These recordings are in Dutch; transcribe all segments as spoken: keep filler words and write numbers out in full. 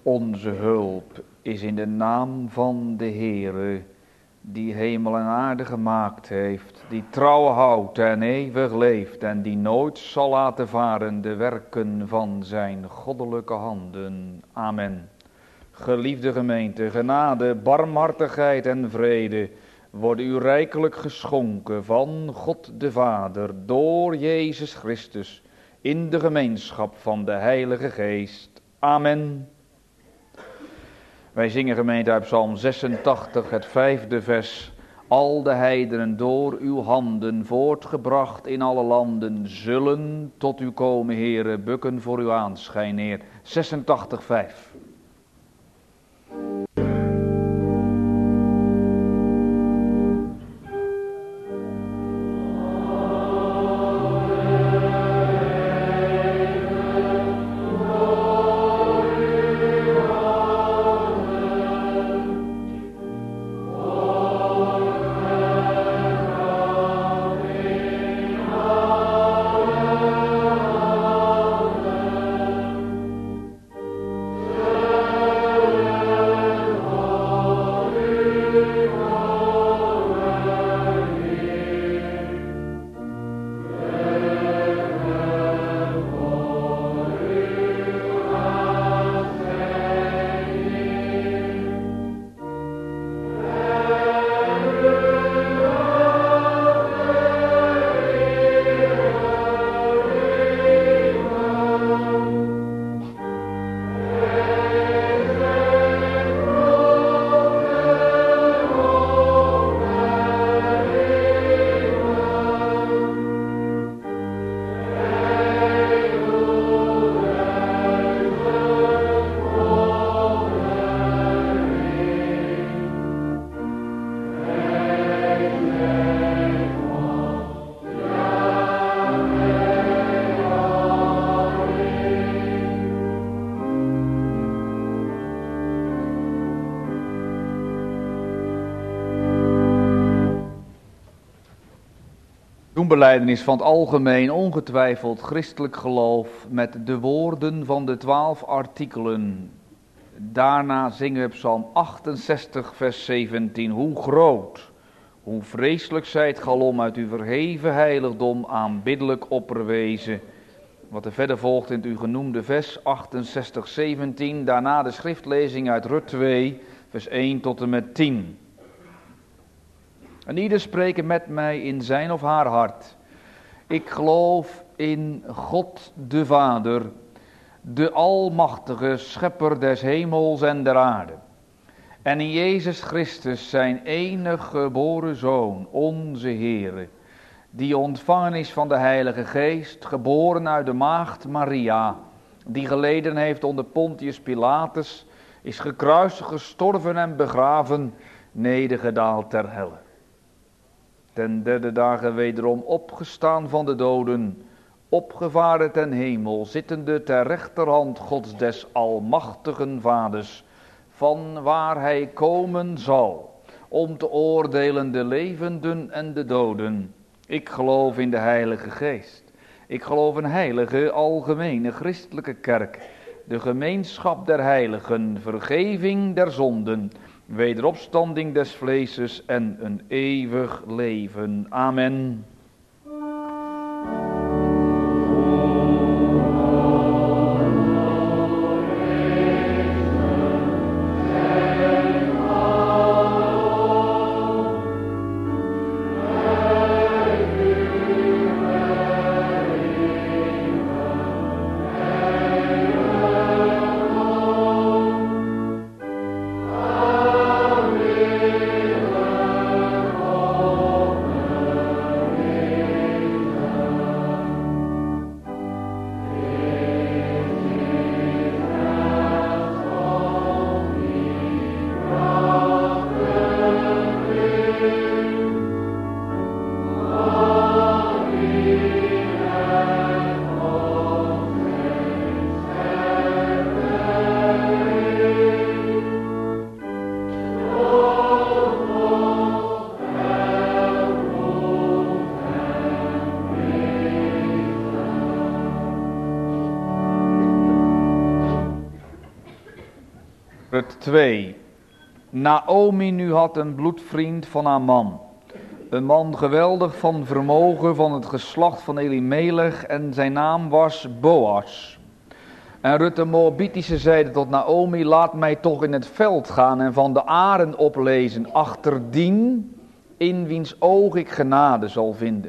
Onze hulp is in de naam van de Heere, die hemel en aarde gemaakt heeft, die trouw houdt en eeuwig leeft en die nooit zal laten varen de werken van zijn goddelijke handen. Amen. Geliefde gemeente, genade, barmhartigheid en vrede worden u rijkelijk geschonken van God de Vader door Jezus Christus in de gemeenschap van de Heilige Geest. Amen. Wij zingen gemeente uit Psalm zesentachtig, het vijfde vers. Al de heidenen door uw handen voortgebracht in alle landen zullen tot u komen, Heere, bukken voor uw aanschijn, Heer. zesentachtig, vijf. Belijdenis van het algemeen ongetwijfeld christelijk geloof met de woorden van de twaalf artikelen. Daarna zingen we Psalm achtenzestig vers zeventien. Hoe groot, hoe vreselijk zijt galom uit uw verheven heiligdom aanbiddelijk opperwezen. Wat er verder volgt in het u genoemde vers achtenzestig zeventien. Daarna de schriftlezing uit Rut twee vers één tot en met tien. En ieder spreken met mij in zijn of haar hart. Ik geloof in God de Vader, de almachtige schepper des hemels en der aarde. En in Jezus Christus zijn enige geboren Zoon, onze Heere, die ontvangen is van de Heilige Geest, geboren uit de maagd Maria, die geleden heeft onder Pontius Pilatus, is gekruisigd, gestorven en begraven, nedergedaald ter helle. Ten derde dagen wederom opgestaan van de doden, opgevaren ten hemel, zittende ter rechterhand Gods des almachtigen Vaders, van waar hij komen zal, om te oordelen de levenden en de doden. Ik geloof in de Heilige Geest. Ik geloof in heilige, algemene, christelijke kerk, de gemeenschap der heiligen, vergeving der zonden, wederopstanding des vleeses en een eeuwig leven. Amen. Rut twee. Naomi nu had een bloedvriend van haar man. Een man geweldig van vermogen van het geslacht van Elimelech en zijn naam was Boas. En Rut de Moabitische zeide tot Naomi, laat mij toch in het veld gaan en van de aren oplezen, achterdien in wiens oog ik genade zal vinden.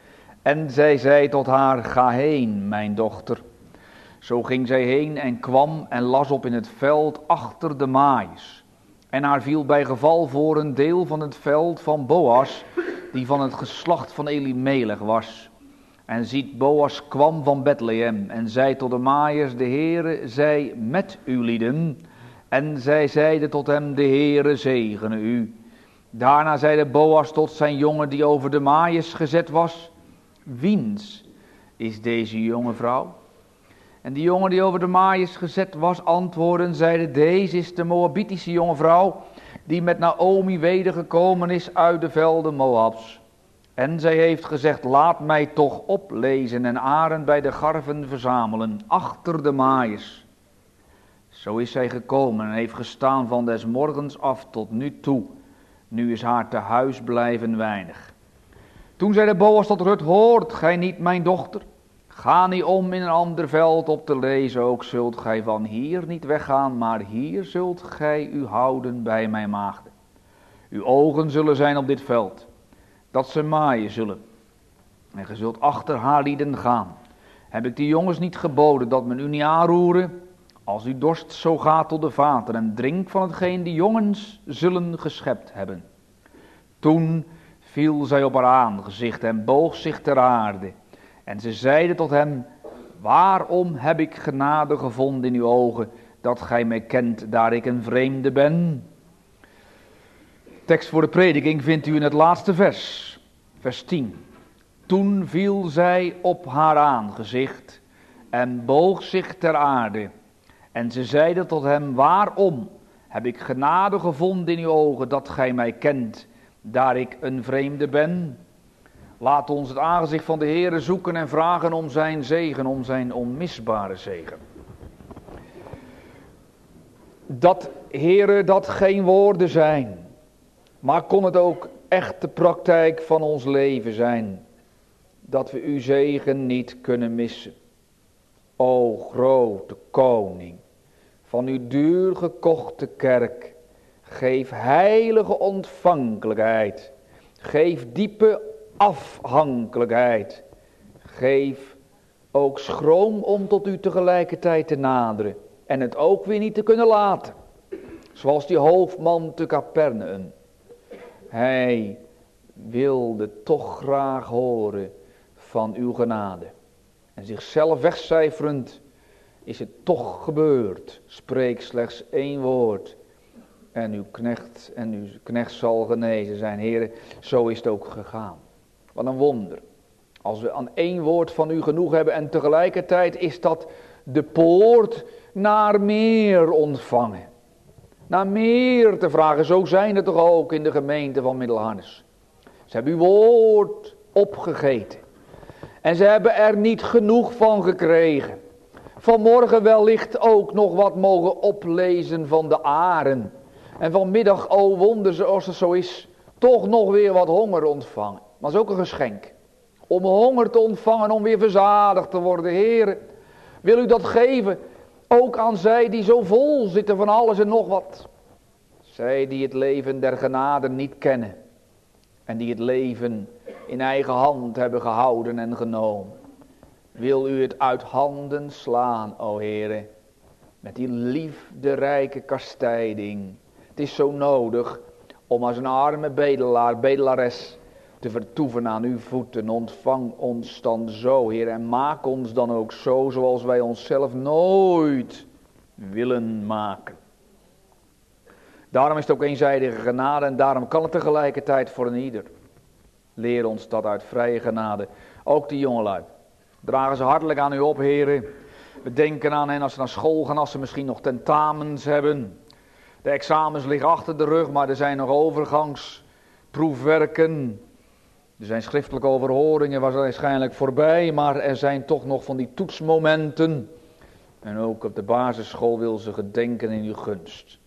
En zij zei tot haar, ga heen, mijn dochter. Zo ging zij heen en kwam en las op in het veld achter de maaiers. En haar viel bij geval voor een deel van het veld van Boas, die van het geslacht van Elimelech was. En ziet, Boas kwam van Bethlehem en zei tot de maaiers, de Heere zij met u lieden. En zij zeiden tot hem, de Heere zegene u. Daarna zeide Boas tot zijn jongen die over de maaiers gezet was, wiens is deze jonge vrouw? En die jongen die over de maaiers gezet was, antwoordden, zeide, deze is de Moabitische jonge vrouw, die met Naomi wedergekomen is uit de velden Moabs. En zij heeft gezegd, laat mij toch oplezen en aren bij de garven verzamelen, achter de maaiers. Zo is zij gekomen en heeft gestaan van des morgens af tot nu toe. Nu is haar te huis blijven weinig. Toen zei de Boas tot Rut, hoort gij niet mijn dochter? Ga niet om in een ander veld op te lezen, ook zult gij van hier niet weggaan, maar hier zult gij u houden bij mijn maagden. Uw ogen zullen zijn op dit veld, dat ze maaien zullen. En gij zult achter haar lieden gaan. Heb ik die jongens niet geboden dat men u niet aanroeren? Als u dorst, zo gaat tot de vater en drink van hetgeen die jongens zullen geschept hebben. Toen viel zij op haar aangezicht en boog zich ter aarde. En ze zeiden tot hem, waarom heb ik genade gevonden in uw ogen, dat gij mij kent, daar ik een vreemde ben? Tekst voor de prediking vindt u in het laatste vers, vers tien. Toen viel zij op haar aangezicht en boog zich ter aarde. En ze zeiden tot hem, waarom heb ik genade gevonden in uw ogen, dat gij mij kent, daar ik een vreemde ben? Laat ons het aangezicht van de Heere zoeken en vragen om zijn zegen, om zijn onmisbare zegen. Dat, Heere, dat geen woorden zijn, maar kon het ook echt de praktijk van ons leven zijn, dat we uw zegen niet kunnen missen. O grote koning van uw duur gekochte kerk, geef heilige ontvankelijkheid, geef diepe afhankelijkheid, geef ook schroom om tot u tegelijkertijd te naderen en het ook weer niet te kunnen laten, zoals die hoofdman te Capernaum. Hij wilde toch graag horen van uw genade en zichzelf wegcijferend is het toch gebeurd. Spreek slechts één woord en uw knecht en uw knecht zal genezen zijn. Heere, zo is het ook gegaan. Wat een wonder. Als we aan één woord van u genoeg hebben en tegelijkertijd is dat de poort naar meer ontvangen. Naar meer te vragen. Zo zijn het toch ook in de gemeente van Middelharnis. Ze hebben uw woord opgegeten. En ze hebben er niet genoeg van gekregen. Vanmorgen wellicht ook nog wat mogen oplezen van de aren. En vanmiddag, o wonder zoals het zo is, toch nog weer wat honger ontvangen. Maar dat is ook een geschenk. Om honger te ontvangen, om weer verzadigd te worden. Heere, wil u dat geven? Ook aan zij die zo vol zitten van alles en nog wat. Zij die het leven der genade niet kennen. En die het leven in eigen hand hebben gehouden en genomen. Wil u het uit handen slaan, o Heere. Met die liefderijke kastijding. Het is zo nodig om als een arme bedelaar, bedelares te vertoeven aan uw voeten. Ontvang ons dan zo, Heer, en maak ons dan ook zo zoals wij onszelf nooit willen maken. Daarom is het ook eenzijdige genade en daarom kan het tegelijkertijd voor een ieder. Leer ons dat uit vrije genade. Ook die jongelui. Dragen ze hartelijk aan u op, Heer. We denken aan hen als ze naar school gaan, als ze misschien nog tentamens hebben. De examens liggen achter de rug, maar er zijn nog overgangsproefwerken. Er zijn schriftelijke overhoringen waarschijnlijk voorbij, maar er zijn toch nog van die toetsmomenten. En ook op de basisschool wil ze gedenken in uw gunst.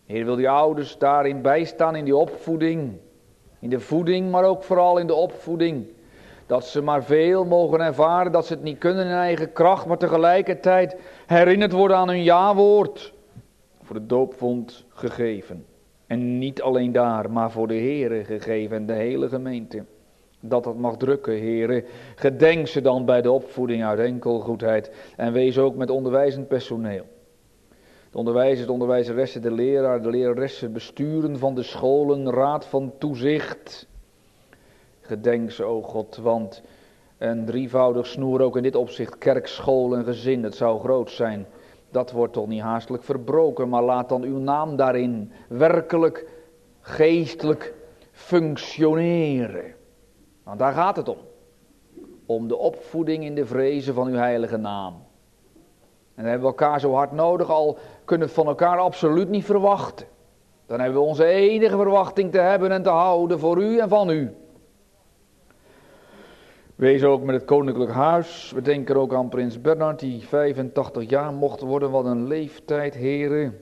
Heer, wil die ouders daarin bijstaan in die opvoeding. In de voeding, maar ook vooral in de opvoeding. Dat ze maar veel mogen ervaren, dat ze het niet kunnen in eigen kracht, maar tegelijkertijd herinnerd worden aan hun ja-woord. Voor de doopvond gegeven. En niet alleen daar, maar voor de Heere gegeven en de hele gemeente. Dat dat mag drukken, Heere. Gedenk ze dan bij de opvoeding uit enkelgoedheid. En wees ook met onderwijzend personeel. De onderwijzers, de onderwijzeressen, de leraar, de leraressen, besturen van de scholen, raad van toezicht. Gedenk ze, o God, want een drievoudig snoer ook in dit opzicht, kerk, school en gezin, het zou groot zijn. Dat wordt toch niet haastelijk verbroken, maar laat dan uw naam daarin werkelijk, geestelijk functioneren. Want daar gaat het om. Om de opvoeding in de vrezen van uw heilige naam. En dan hebben we elkaar zo hard nodig, al kunnen we het van elkaar absoluut niet verwachten. Dan hebben we onze enige verwachting te hebben en te houden voor u en van u. Wees ook met het koninklijk huis. We denken ook aan prins Bernhard, die vijfentachtig jaar mocht worden. Wat een leeftijd, heren.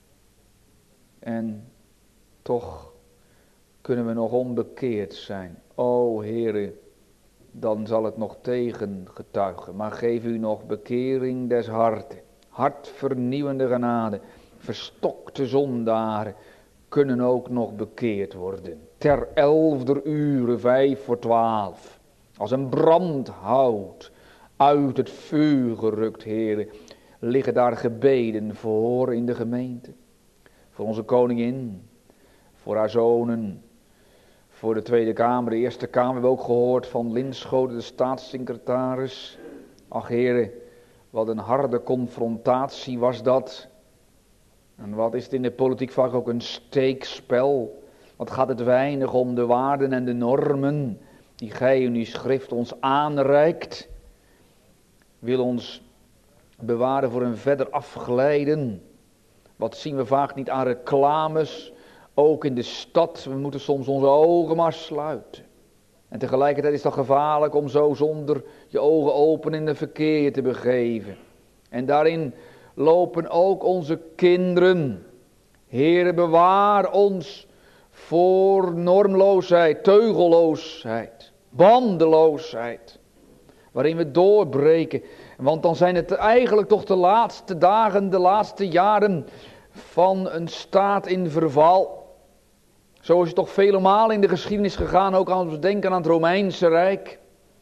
En toch kunnen we nog onbekeerd zijn. O, heren, dan zal het nog tegengetuigen. Maar geef u nog bekering des harten. Hartvernieuwende genade. Verstokte zondaren kunnen ook nog bekeerd worden. Ter elfder uren, vijf voor twaalf. Als een brandhout uit het vuur gerukt, heren, liggen daar gebeden voor in de gemeente. Voor onze koningin, voor haar zonen, voor de Tweede Kamer, de Eerste Kamer. We hebben ook gehoord van Linschoten, de staatssecretaris. Ach heren, wat een harde confrontatie was dat. En wat is het in de politiek vaak ook een steekspel. Wat gaat het weinig om de waarden en de normen die gij in uw schrift ons aanreikt, wil ons bewaren voor een verder afglijden. Wat zien we vaak niet aan reclames, ook in de stad. We moeten soms onze ogen maar sluiten. En tegelijkertijd is dat gevaarlijk om zo zonder je ogen open in de verkeer te begeven. En daarin lopen ook onze kinderen. Heere, bewaar ons voor normloosheid, teugelloosheid, bandeloosheid, waarin we doorbreken. Want dan zijn het eigenlijk toch de laatste dagen, de laatste jaren van een staat in verval. Zo is het toch vele malen in de geschiedenis gegaan, ook als we denken aan het Romeinse Rijk.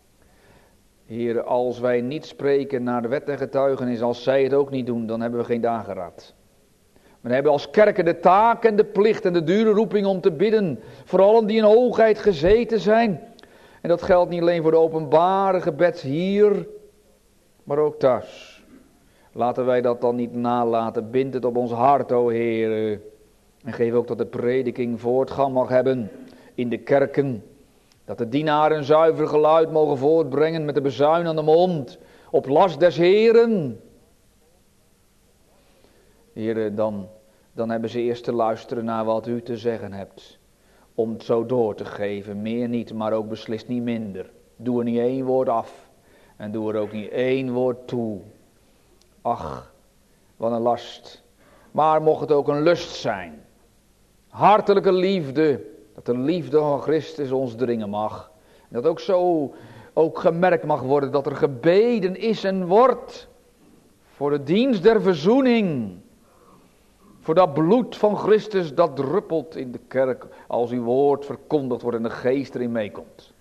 Heer, als wij niet spreken naar de wet en getuigenis, als zij het ook niet doen, dan hebben we geen dageraad. Maar we hebben als kerken de taak en de plicht en de dure roeping om te bidden voor allen die in hoogheid gezeten zijn. En dat geldt niet alleen voor de openbare gebed hier, maar ook thuis. Laten wij dat dan niet nalaten. Bind het op ons hart, o Heer. En geef ook dat de prediking voortgang mag hebben in de kerken. Dat de dienaren een zuiver geluid mogen voortbrengen met de bezuin aan de mond. Op last des Heeren. Heer, dan, dan hebben ze eerst te luisteren naar wat u te zeggen hebt. Om het zo door te geven. Meer niet, maar ook beslist niet minder. Doe er niet één woord af. En doe er ook niet één woord toe. Ach, wat een last. Maar mocht het ook een lust zijn. Hartelijke liefde. Dat de liefde van Christus ons dringen mag. Dat ook zo ook gemerkt mag worden dat er gebeden is en wordt. Voor de dienst der verzoening. Voor dat bloed van Christus dat druppelt in de kerk als uw woord verkondigd wordt en de geest erin meekomt.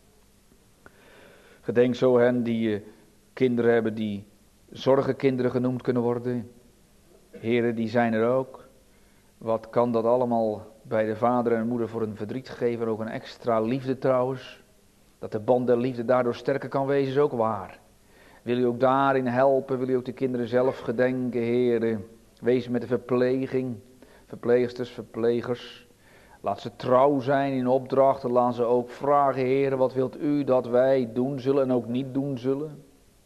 Gedenk zo hen die uh, kinderen hebben die zorgenkinderen genoemd kunnen worden. Heren, die zijn er ook. Wat kan dat allemaal bij de vader en de moeder voor een verdriet geven, ook een extra liefde trouwens. Dat de band der liefde daardoor sterker kan wezen is ook waar. Wil u ook daarin helpen, wil u ook de kinderen zelf gedenken, heren. Wees met de verpleging, verpleegsters, verplegers. Laat ze trouw zijn in opdrachten, laat ze ook vragen, heren, wat wilt u dat wij doen zullen en ook niet doen zullen.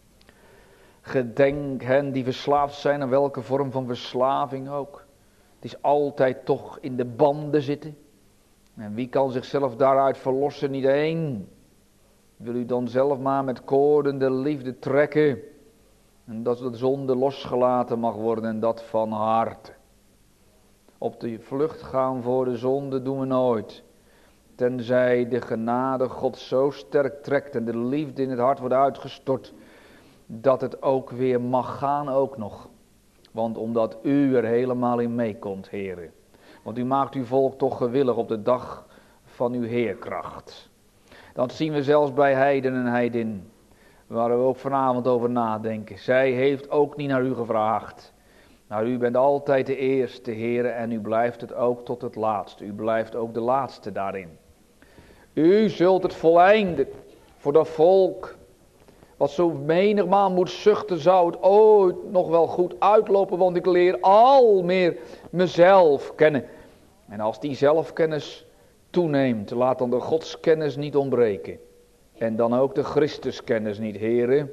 Gedenk hen die verslaafd zijn aan welke vorm van verslaving ook. Het is altijd toch in de banden zitten. En wie kan zichzelf daaruit verlossen? Niet één. Wil u dan zelf maar met koorden de liefde trekken. En dat de zonde losgelaten mag worden en dat van harte. Op de vlucht gaan voor de zonde doen we nooit. Tenzij de genade God zo sterk trekt en de liefde in het hart wordt uitgestort, dat het ook weer mag gaan ook nog. Want omdat u er helemaal in meekomt, heren. Want u maakt uw volk toch gewillig op de dag van uw heerkracht. Dat zien we zelfs bij heiden en heidin, waar we ook vanavond over nadenken. Zij heeft ook niet naar u gevraagd. Nou, u bent altijd de eerste, heren, en u blijft het ook tot het laatste. U blijft ook de laatste daarin. U zult het voleinden voor dat volk, wat zo menigmaal moet zuchten, zou het ooit nog wel goed uitlopen, want ik leer al meer mezelf kennen. En als die zelfkennis toeneemt, laat dan de godskennis niet ontbreken. En dan ook de Christuskennis niet, heren.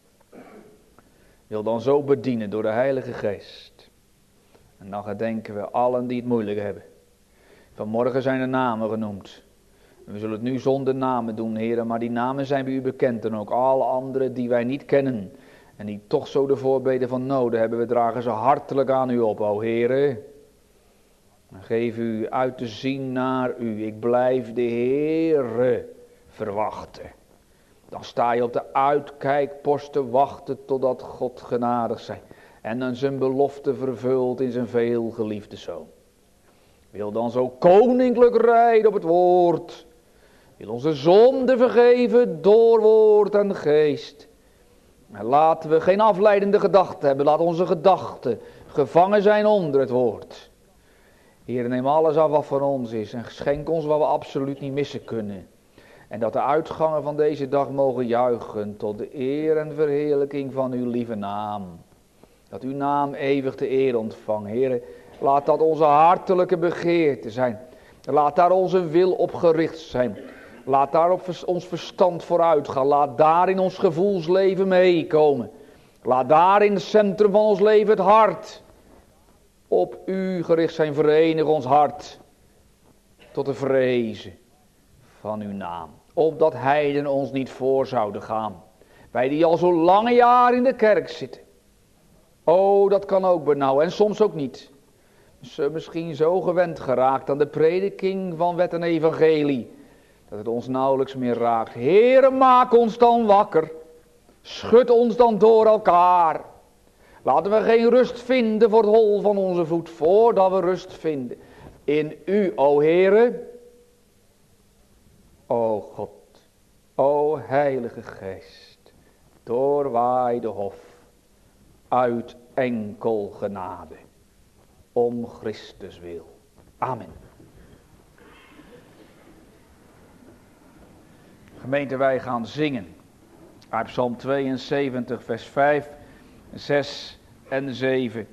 Wil dan zo bedienen door de Heilige Geest. En dan gedenken we allen die het moeilijk hebben. Vanmorgen zijn de namen genoemd. We zullen het nu zonder namen doen, heren, maar die namen zijn bij u bekend. En ook alle anderen die wij niet kennen. En die toch zo de voorbeden van noden hebben. We dragen ze hartelijk aan u op, o heren. En geef u uit te zien naar u. Ik blijf de Heere verwachten. Dan sta je op de uitkijkpost te wachten totdat God genadig zij. En dan zijn belofte vervult in zijn veelgeliefde zoon. Wil dan zo koninklijk rijden op het woord. Wil onze zonde vergeven door woord en geest. En laten we geen afleidende gedachten hebben. Laat onze gedachten gevangen zijn onder het woord. Heer, neem alles af wat van ons is. En schenk ons wat we absoluut niet missen kunnen. En dat de uitgangen van deze dag mogen juichen tot de eer en verheerlijking van uw lieve naam. Dat uw naam eeuwig de eer ontvangt. Heer, laat dat onze hartelijke begeerte zijn. Laat daar onze wil op gericht zijn. Laat daar op ons verstand vooruit gaan. Laat daar in ons gevoelsleven meekomen. Laat daar in het centrum van ons leven het hart op u gericht zijn. Verenig ons hart tot de vrezen van uw naam. Opdat heiden ons niet voor zouden gaan. Wij die al zo lange jaren in de kerk zitten. Oh, dat kan ook benauwen en soms ook niet. Ze misschien zo gewend geraakt aan de prediking van wet en evangelie, dat het ons nauwelijks meer raakt. Heere, maak ons dan wakker. Schud ons dan door elkaar. Laten we geen rust vinden voor het hol van onze voet, voordat we rust vinden in u, o Heere. O God, o Heilige Geest, doorwaai de hof uit enkel genade, om Christus wil. Amen. Gemeente, wij gaan zingen uit Psalm tweeënzeventig, vers vijf, zes en zeven.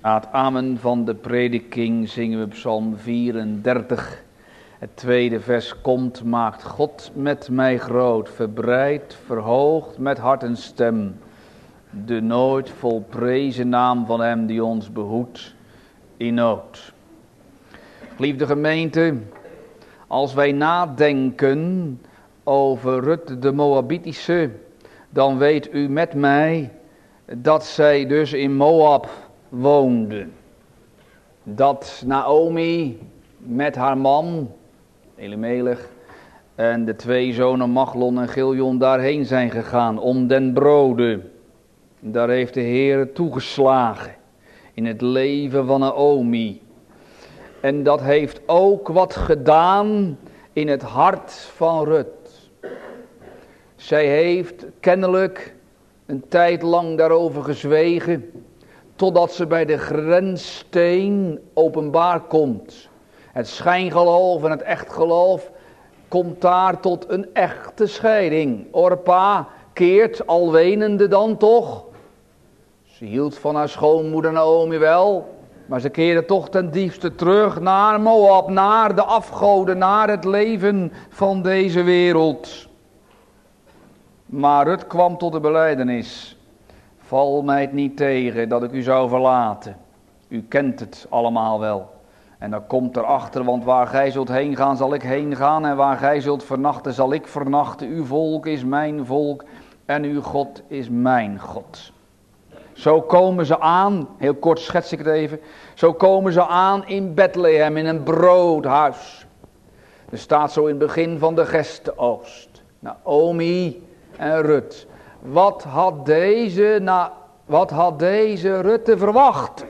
Na het amen van de prediking zingen we Psalm vierendertig. Het tweede vers komt, maakt God met mij groot, verbreidt, verhoogt met hart en stem de nooit volprezen naam van hem die ons behoedt in nood. Geliefde gemeente, als wij nadenken over Rut de Moabitische, dan weet u met mij dat zij dus in Moab woonde. Dat Naomi met haar man, Elimelech, en de twee zonen Machlon en Giljon daarheen zijn gegaan om den brode. Daar heeft de Heer toegeslagen in het leven van Naomi. En dat heeft ook wat gedaan in het hart van Rut. Zij heeft kennelijk een tijd lang daarover gezwegen, totdat ze bij de grenssteen openbaar komt. Het schijngeloof en het echtgeloof komt daar tot een echte scheiding. Orpa keert, al wenende dan toch. Ze hield van haar schoonmoeder Naomi wel, maar ze keerde toch ten diepste terug naar Moab, naar de afgoden, naar het leven van deze wereld. Maar Rut kwam tot de belijdenis: val mij het niet tegen dat ik u zou verlaten. U kent het allemaal wel. En dan komt erachter, want waar gij zult heen gaan, zal ik heen gaan. En waar gij zult vernachten, zal ik vernachten. Uw volk is mijn volk en uw God is mijn God. Zo komen ze aan, heel kort schets ik het even. Zo komen ze aan in Bethlehem, in een broodhuis. Er staat zo in het begin van de Gestenoogst. Naomi en Rut. Wat had deze, na, wat had deze Rut te verwachten?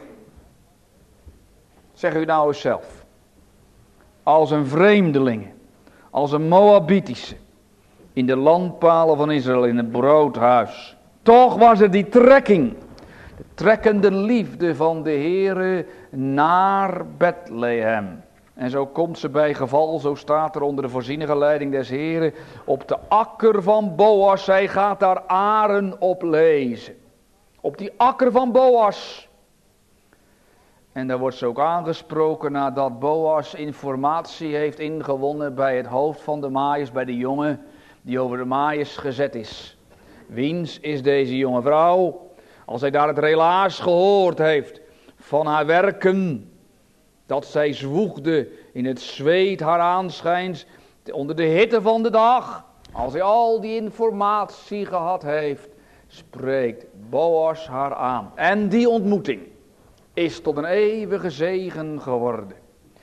Zeg u nou eens zelf. Als een vreemdeling, als een Moabitische, in de landpalen van Israël, in het broodhuis. Toch was er die trekking, de trekkende liefde van de Heere naar Bethlehem. En zo komt ze bij geval, zo staat er onder de voorzienige leiding des Heren, op de akker van Boas. Zij gaat daar aren op lezen. Op die akker van Boas. En daar wordt ze ook aangesproken nadat Boas informatie heeft ingewonnen bij het hoofd van de maaiers, bij de jongen die over de maaiers gezet is. Wiens is deze jonge vrouw? Als hij daar het relaas gehoord heeft van haar werken, dat zij zwoegde in het zweet haar aanschijns, onder de hitte van de dag. Als hij al die informatie gehad heeft, spreekt Boas haar aan. En die ontmoeting is tot een eeuwige zegen geworden.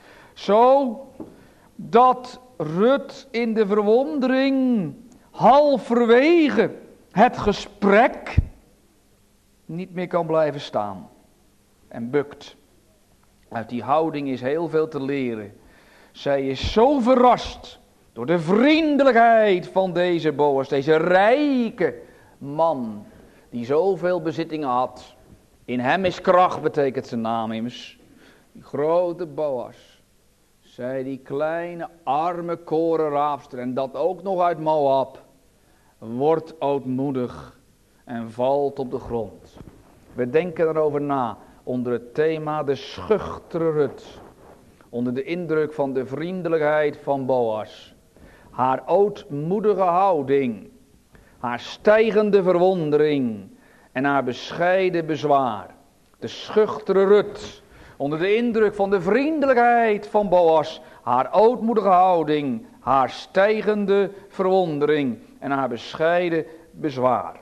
Zo dat Rut in de verwondering halverwege het gesprek niet meer kan blijven staan en bukt. Uit die houding is heel veel te leren. Zij is zo verrast door de vriendelijkheid van deze Boas, deze rijke man die zoveel bezittingen had. In hem is kracht, betekent zijn naam immers. Die grote Boas. Zij die kleine arme korenraapster, en dat ook nog uit Moab, wordt ootmoedig en valt op de grond. We denken erover na onder het thema de schuchtere Rut. Onder de indruk van de vriendelijkheid van Boas. Haar ootmoedige houding. Haar stijgende verwondering. En haar bescheiden bezwaar. De schuchtere Rut. Onder de indruk van de vriendelijkheid van Boas. Haar ootmoedige houding. Haar stijgende verwondering. En haar bescheiden bezwaar.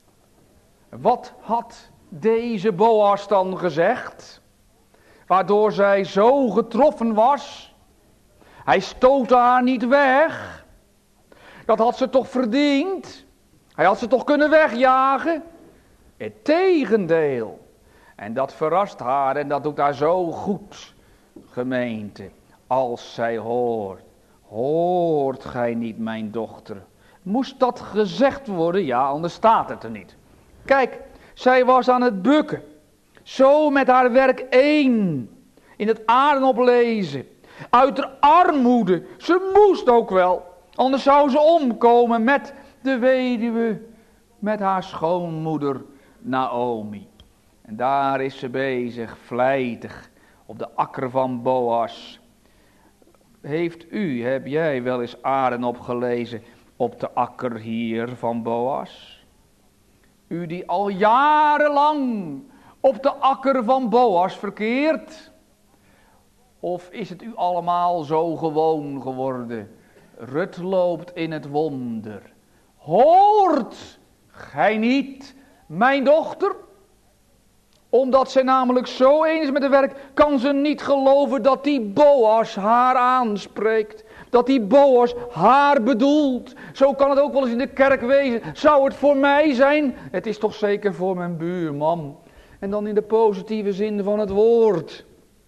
Wat had deze Boas dan gezegd? Waardoor zij zo getroffen was. Hij stootte haar niet weg. Dat had ze toch verdiend. Hij had ze toch kunnen wegjagen. Het tegendeel. En dat verrast haar en dat doet haar zo goed, gemeente. Als zij hoort. Hoort gij niet, mijn dochter? Moest dat gezegd worden? Ja, anders staat het er niet. Kijk, zij was aan het bukken. Zo met haar werk één. In het aarden oplezen. Uit de armoede. Ze moest ook wel. Anders zou ze omkomen met de weduwe. Met haar schoonmoeder Naomi. En daar is ze bezig, vlijtig, op de akker van Boas. Heeft u, heb jij wel eens aren opgelezen op de akker hier van Boas? U die al jarenlang op de akker van Boas verkeert? Of is het u allemaal zo gewoon geworden? Rut loopt in het wonder. Hoort gij niet, mijn dochter? Omdat zij namelijk zo eens is met het werk, kan ze niet geloven dat die Boas haar aanspreekt. Dat die Boas haar bedoelt. Zo kan het ook wel eens in de kerk wezen. Zou het voor mij zijn? Het is toch zeker voor mijn buurman. En dan in de positieve zin van het woord.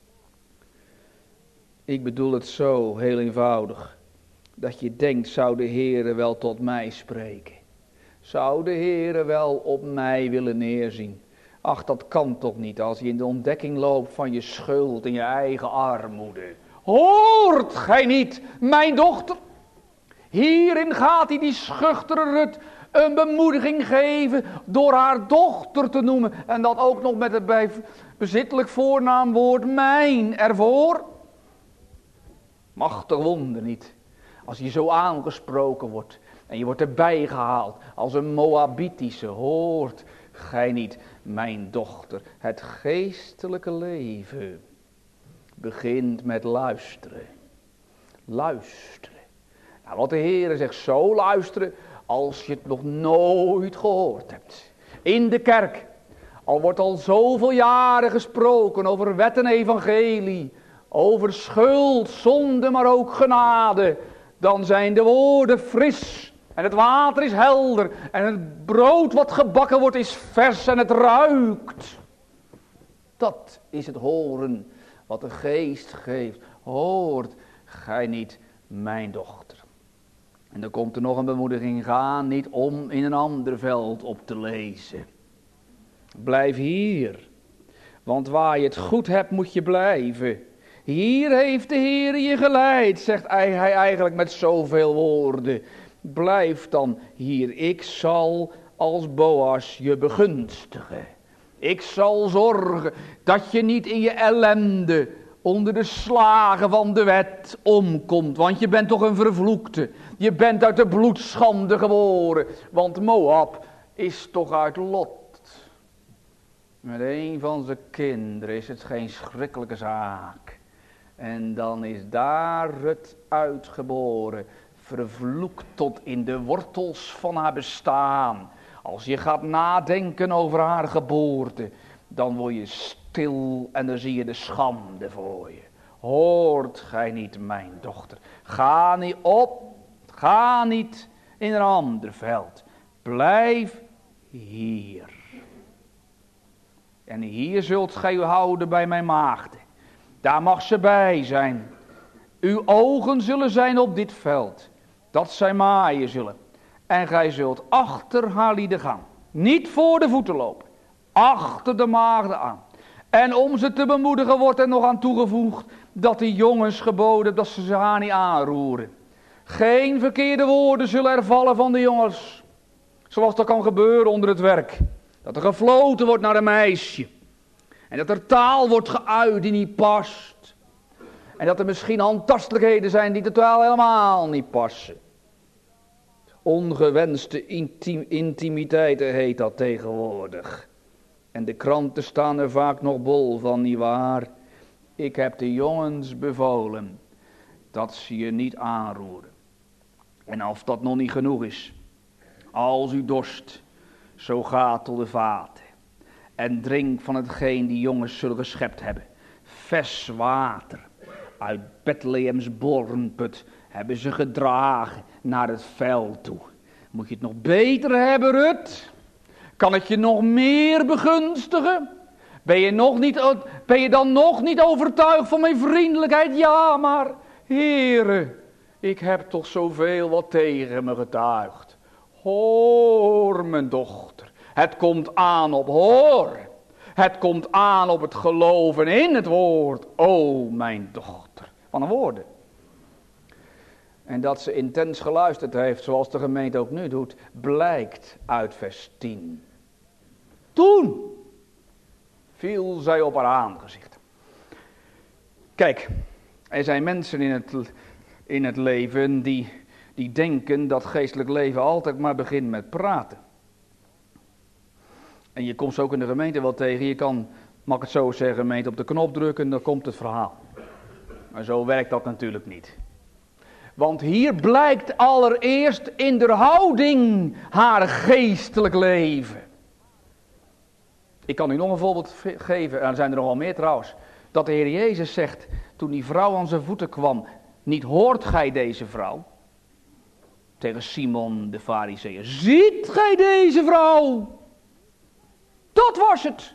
Ik bedoel het zo, heel eenvoudig. Dat je denkt, zou de Heere wel tot mij spreken? Zou de Heere wel op mij willen neerzien? Ach, dat kan toch niet als je in de ontdekking loopt van je schuld en je eigen armoede. Hoort gij niet, mijn dochter? Hierin gaat hij die schuchtere Rut een bemoediging geven door haar dochter te noemen. En dat ook nog met het bezittelijk voornaamwoord mijn ervoor. Machtig wonder niet. Als je zo aangesproken wordt en je wordt erbij gehaald als een Moabitische. Hoort gij niet, mijn dochter, het geestelijke leven begint met luisteren. Luisteren. Nou, wat de Heere zegt, zo luisteren als je het nog nooit gehoord hebt. In de kerk, al wordt al zoveel jaren gesproken over wet en evangelie, over schuld, zonde, maar ook genade, dan zijn de woorden fris. En het water is helder. En het brood wat gebakken wordt is vers en het ruikt. Dat is het horen wat de geest geeft. Hoort gij niet, mijn dochter. En dan komt er nog een bemoediging. Ga niet om in een ander veld op te lezen. Blijf hier. Want waar je het goed hebt moet je blijven. Hier heeft de Heer je geleid, zegt hij eigenlijk met zoveel woorden. Blijf dan hier, ik zal als Boas je begunstigen. Ik zal zorgen dat je niet in je ellende onder de slagen van de wet omkomt. Want je bent toch een vervloekte. Je bent uit de bloedschande geboren. Want Moab is toch uit Lot. Met een van zijn kinderen is het geen schrikkelijke zaak. En dan is daar het uitgeboren. Vervloekt tot in de wortels van haar bestaan. Als je gaat nadenken over haar geboorte, dan word je stil en dan zie je de schande voor je. Hoort gij niet, mijn dochter? Ga niet op, ga niet in een ander veld. Blijf hier. En hier zult gij u houden bij mijn maagden. Daar mag ze bij zijn. Uw ogen zullen zijn op dit veld, dat zij maaien zullen. En gij zult achter haar lieden gaan. Niet voor de voeten lopen. Achter de maagden aan. En om ze te bemoedigen wordt er nog aan toegevoegd dat die jongens geboden dat ze ze haar niet aanroeren. Geen verkeerde woorden zullen er vallen van de jongens. Zoals dat kan gebeuren onder het werk. Dat er gefloten wordt naar een meisje. En dat er taal wordt geuit die niet past. En dat er misschien handtastelijkheden zijn die totaal helemaal niet passen. Ongewenste intim- intimiteiten heet dat tegenwoordig. En de kranten staan er vaak nog bol van, nietwaar? Ik heb de jongens bevolen dat ze je niet aanroeren. En als dat nog niet genoeg is, als u dorst, zo ga tot de vaten. En drink van hetgeen die jongens zullen geschept hebben. Vers water uit Bethlehems bornput hebben ze gedragen naar het veld toe. Moet je het nog beter hebben, Rut? Kan het je nog meer begunstigen? Ben je, nog niet, ben je dan nog niet overtuigd van mijn vriendelijkheid? Ja, maar, Heere, ik heb toch zoveel wat tegen me getuigd. Hoor, mijn dochter, het komt aan op hoor. Het komt aan op het geloven in het woord. O, mijn dochter. Van een woorden. En dat ze intens geluisterd heeft, zoals de gemeente ook nu doet, blijkt uit vers tien. Toen, viel zij op haar aangezicht. Kijk, er zijn mensen in het, in het leven die, die denken dat geestelijk leven altijd maar begint met praten. En je komt ze ook in de gemeente wel tegen. Je kan, mag ik het zo zeggen, gemeente op de knop drukken en dan komt het verhaal. Maar zo werkt dat natuurlijk niet. Want hier blijkt allereerst in de houding haar geestelijk leven. Ik kan u nog een voorbeeld geven, er zijn er nogal meer trouwens. Dat de Heer Jezus zegt, toen die vrouw aan zijn voeten kwam, niet hoort gij deze vrouw? Tegen Simon de Farizeeër, ziet gij deze vrouw? Dat was het.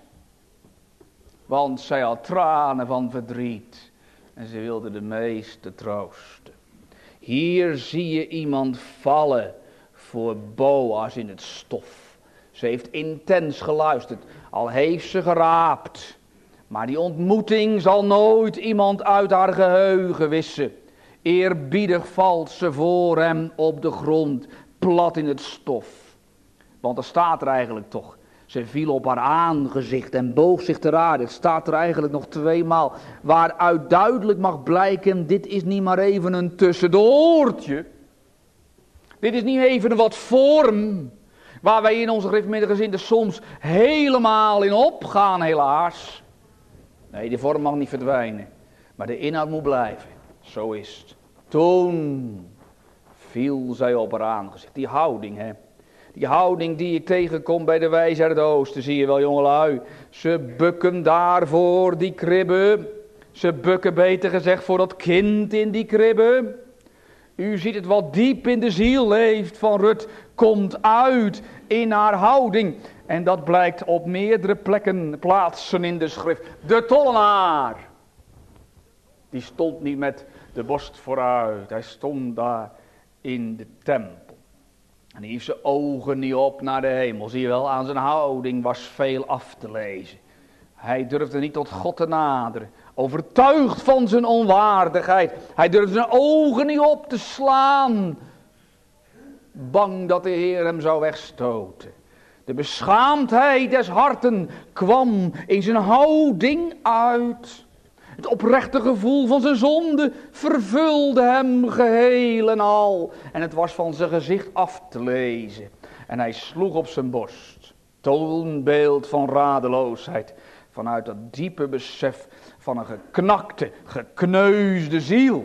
Want zij had tranen van verdriet en ze wilde de meeste troosten. Hier zie je iemand vallen voor Boas in het stof. Ze heeft intens geluisterd, al heeft ze geraapt. Maar die ontmoeting zal nooit iemand uit haar geheugen wissen. Eerbiedig valt ze voor hem op de grond, plat in het stof. Want er staat er eigenlijk toch. Ze viel op haar aangezicht en boog zich ter aarde. Het staat er eigenlijk nog tweemaal. Waaruit duidelijk mag blijken, dit is niet maar even een tussendoortje. Dit is niet even een wat vorm. Waar wij in onze gereformeerde gezinnen soms helemaal in opgaan, helaas. Nee, die vorm mag niet verdwijnen. Maar de inhoud moet blijven. Zo is het. Toen viel zij op haar aangezicht. Die houding, hè. Die houding die ik tegenkom bij de wijze uit het oosten, zie je wel, jongelui. Ze bukken daar voor die kribbe. Ze bukken, beter gezegd, voor dat kind in die kribbe. U ziet het, wat diep in de ziel leeft van Rut, komt uit in haar houding. En dat blijkt op meerdere plekken, plaatsen in de schrift. De tollenaar, die stond niet met de borst vooruit. Hij stond daar in de tempel. En hij hief zijn ogen niet op naar de hemel. Zie je wel, aan zijn houding was veel af te lezen. Hij durfde niet tot God te naderen. Overtuigd van zijn onwaardigheid. Hij durfde zijn ogen niet op te slaan. Bang dat de Heer hem zou wegstoten. De beschaamdheid des harten kwam in zijn houding uit. Het oprechte gevoel van zijn zonde vervulde hem geheel en al. En het was van zijn gezicht af te lezen. En hij sloeg op zijn borst. Toonbeeld van radeloosheid. Vanuit dat diepe besef van een geknakte, gekneusde ziel.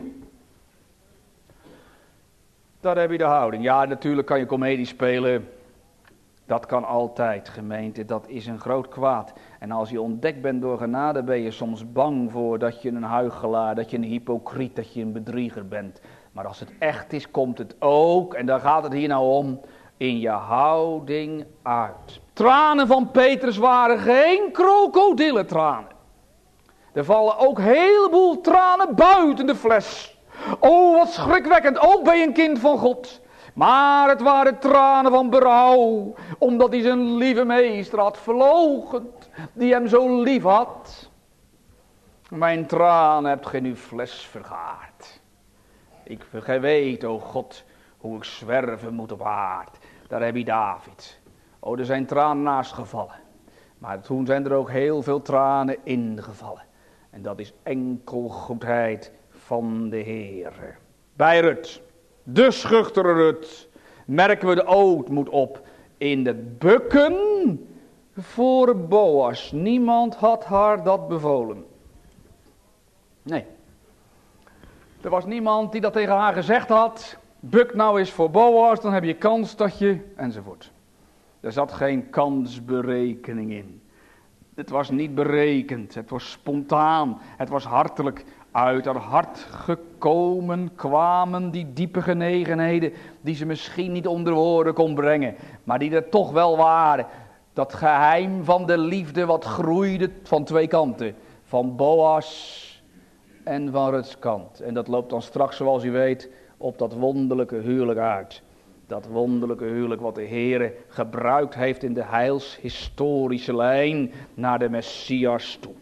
Daar heb je de houding. Ja, natuurlijk kan je komedie spelen. Dat kan altijd, gemeente. Dat is een groot kwaad. En als je ontdekt bent door genade, ben je soms bang voor dat je een huichelaar, dat je een hypocriet, dat je een bedrieger bent. Maar als het echt is, komt het ook, en daar gaat het hier nou om, in je houding uit. Tranen van Petrus waren geen krokodillentranen. Er vallen ook een heleboel tranen buiten de fles. Oh, wat schrikwekkend, ook bij een kind van God. Maar het waren tranen van berouw, omdat hij zijn lieve meester had verloochend, die hem zo lief had. Mijn tranen hebt gij nu fles vergaard. Ik weet, o God, hoe ik zwerven moet op aard. Daar heb je David. O, er zijn tranen naast gevallen. Maar toen zijn er ook heel veel tranen ingevallen. En dat is enkel goedheid van de Heer. Bij Rut, de schuchtere Rut, merken we de ootmoed op in het bukken voor Boas. Niemand had haar dat bevolen. Nee. Er was niemand die dat tegen haar gezegd had. Buk nou eens voor Boas, dan heb je kans dat je... enzovoort. Er zat geen kansberekening in. Het was niet berekend, het was spontaan, het was hartelijk. Uit haar hart gekomen kwamen die diepe genegenheden die ze misschien niet onder woorden kon brengen, maar die er toch wel waren. Dat geheim van de liefde wat groeide van twee kanten, van Boas en van Ruts kant. En dat loopt dan straks, zoals u weet, op dat wonderlijke huwelijk uit. Dat wonderlijke huwelijk wat de Heere gebruikt heeft in de heilshistorische lijn naar de Messias toe.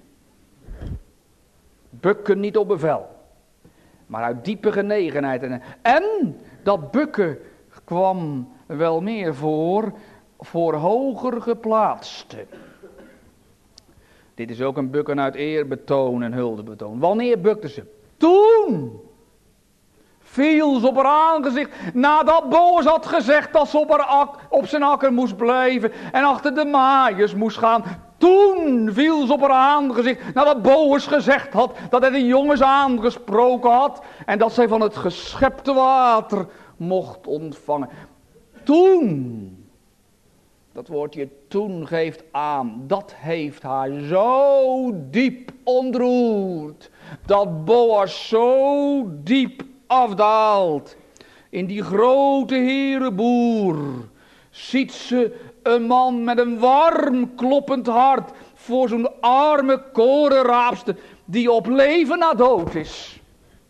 Bukken niet op bevel, maar uit diepe genegenheid. En, en dat bukken kwam wel meer voor, voor hoger geplaatsten. Dit is ook een bukken uit eerbetoon en huldebetoon. Wanneer bukte ze? Toen viel ze op haar aangezicht, nadat Boas had gezegd dat ze op, haar ak, op zijn akker moest blijven en achter de maaiers moest gaan. Toen viel ze op haar aangezicht, nadat Boas gezegd had dat hij de jongens aangesproken had en dat zij van het geschepte water mocht ontvangen. Toen, dat woordje toen geeft aan, dat heeft haar zo diep ontroerd, dat Boas zo diep afdaalt. In die grote herenboer ziet ze een man met een warm kloppend hart voor zo'n arme korenraapster die op leven na dood is.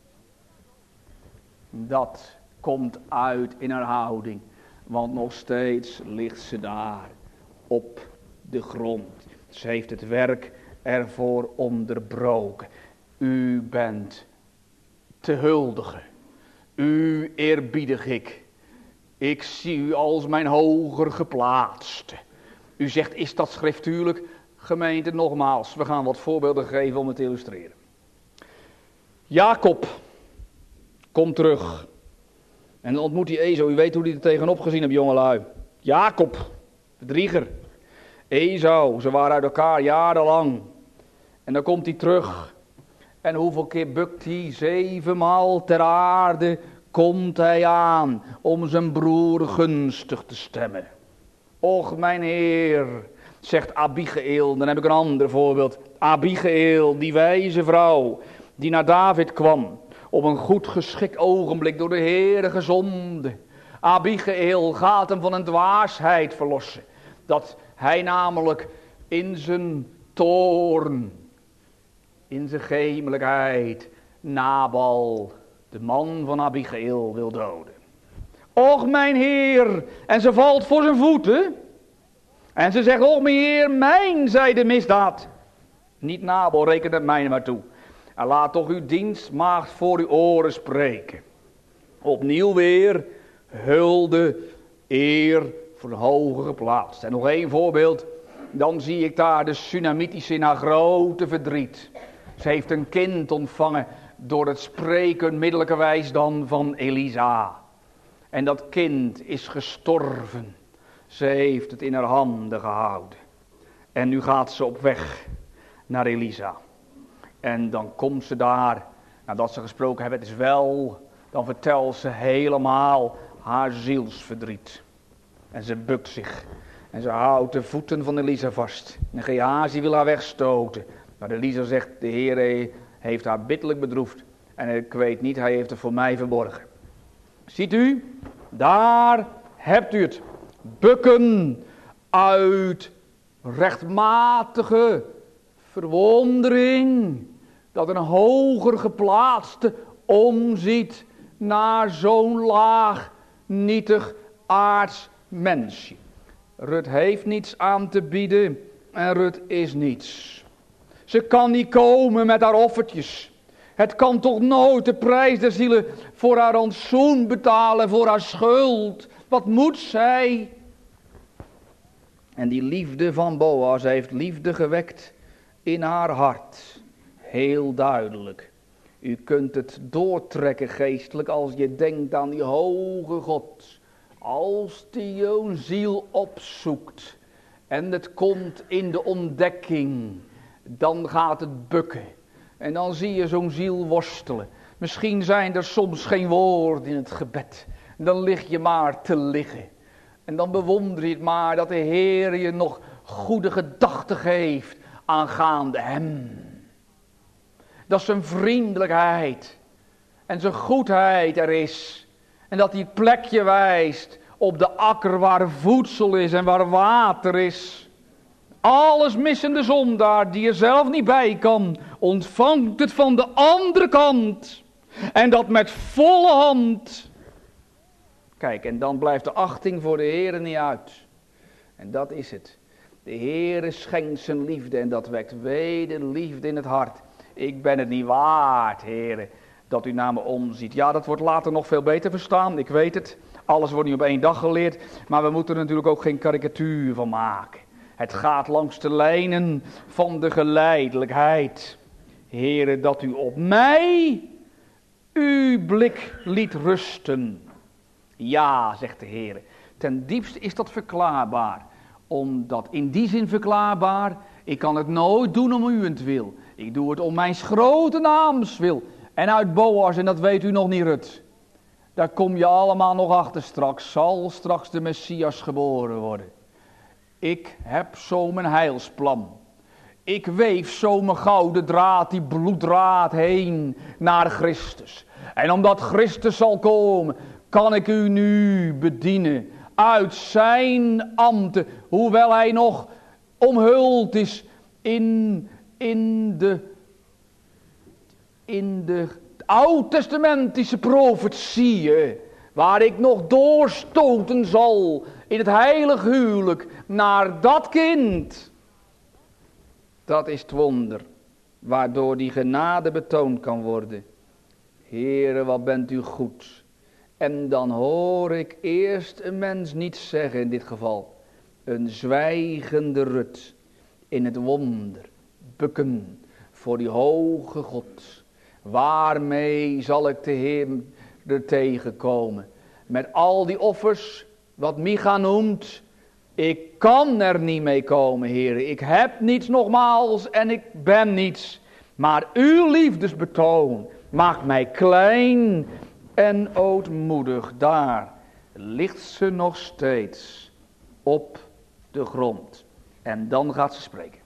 Dat komt uit in haar houding, want nog steeds ligt ze daar op de grond. Ze heeft het werk ervoor onderbroken. U bent te huldigen. U eerbiedig ik. Ik zie u als mijn hoger geplaatste. U zegt, is dat schriftuurlijk? Gemeente, nogmaals, we gaan wat voorbeelden geven om het te illustreren. Jacob komt terug. En dan ontmoet hij Esau. U weet hoe hij er tegenop gezien heeft, jongelui. Jacob, bedrieger. Esau, ze waren uit elkaar jarenlang. En dan komt hij terug. En hoeveel keer bukt hij? Zevenmaal ter aarde komt hij aan om zijn broer gunstig te stemmen. Och, mijn Heer, zegt Abigail, dan heb ik een ander voorbeeld. Abigail, die wijze vrouw, die naar David kwam, op een goed geschikt ogenblik door de Heere gezonden. Abigail gaat hem van een dwaasheid verlossen. Dat hij namelijk in zijn toorn, in zijn gemelijkheid, Nabal, de man van Abigail, wil doden. Och, mijn Heer, en ze valt voor zijn voeten. En ze zegt, och, mijn Heer, mijn zij de misdaad. Niet Nabal, reken het mij maar toe. En laat toch uw dienstmaagd voor uw oren spreken. Opnieuw weer hulde, eer voor de hoge geplaatst. En nog één voorbeeld. Dan zie ik daar de Sunamitische in haar grote verdriet. Ze heeft een kind ontvangen door het spreken middelijkerwijs dan van Elisa. En dat kind is gestorven. Ze heeft het in haar handen gehouden. En nu gaat ze op weg naar Elisa. En dan komt ze daar, nadat ze gesproken hebben, het is wel, dan vertelt ze helemaal haar zielsverdriet. En ze bukt zich. En ze houdt de voeten van Elisa vast. En Gehazi wil haar wegstoten. Maar Elisa zegt, de Heer heeft haar bittelijk bedroefd. En ik weet niet, hij heeft het voor mij verborgen. Ziet u, daar hebt u het. Bukken uit rechtmatige verwondering. Dat een hoger geplaatste omziet naar zo'n laag, nietig aards mensje. Rut heeft niets aan te bieden en Rut is niets. Ze kan niet komen met haar offertjes. Het kan toch nooit de prijs der zielen voor haar rantsoen betalen, voor haar schuld. Wat moet zij? En die liefde van Boas heeft liefde gewekt in haar hart. Heel duidelijk. U kunt het doortrekken geestelijk als je denkt aan die hoge God. Als die jouw ziel opzoekt en het komt in de ontdekking, dan gaat het bukken. En dan zie je zo'n ziel worstelen. Misschien zijn er soms geen woorden in het gebed. Dan lig je maar te liggen. En dan bewonder je het maar dat de Heer je nog goede gedachten geeft aangaande hem. Dat zijn vriendelijkheid en zijn goedheid er is. En dat hij het plekje wijst op de akker waar voedsel is en waar water is. Alles missende zondaar die er zelf niet bij kan, ontvangt het van de andere kant. En dat met volle hand. Kijk, en dan blijft de achting voor de Heere niet uit. En dat is het. De Heere schenkt zijn liefde en dat wekt wederliefde in het hart. Ik ben het niet waard, Heere, dat u naar me omziet. Ja, dat wordt later nog veel beter verstaan, ik weet het. Alles wordt niet op één dag geleerd, maar we moeten er natuurlijk ook geen karikatuur van maken. Het gaat langs de lijnen van de geleidelijkheid. Heere, dat u op mij uw blik liet rusten. Ja, zegt de Heere, ten diepste is dat verklaarbaar. Omdat, in die zin verklaarbaar, ik kan het nooit doen om uwentwil. Ik doe het om mijn grote naams wil. En uit Boas, en dat weet u nog niet, Rut. Daar kom je allemaal nog achter straks. Zal straks de Messias geboren worden. Ik heb zo mijn heilsplan. Ik weef zo mijn gouden draad, die bloeddraad heen naar Christus. En omdat Christus zal komen, kan ik u nu bedienen. Uit zijn ambten, hoewel hij nog omhuld is in, in de, in de oud-testamentische profetieën, waar ik nog doorstoten zal in het heilig huwelijk naar dat kind. Dat is het wonder, waardoor die genade betoond kan worden. Heere, wat bent u goed. En dan hoor ik eerst een mens niets zeggen in dit geval. Een zwijgende Rut in het wonder, bukken voor die hoge God. Waarmee zal ik de Heer er tegenkomen? Met al die offers, wat Micha noemt. Ik kan er niet mee komen, Heer. Ik heb niets nogmaals en ik ben niets. Maar uw liefdesbetoon maakt mij klein en ootmoedig. Daar ligt ze nog steeds op de grond. En dan gaat ze spreken.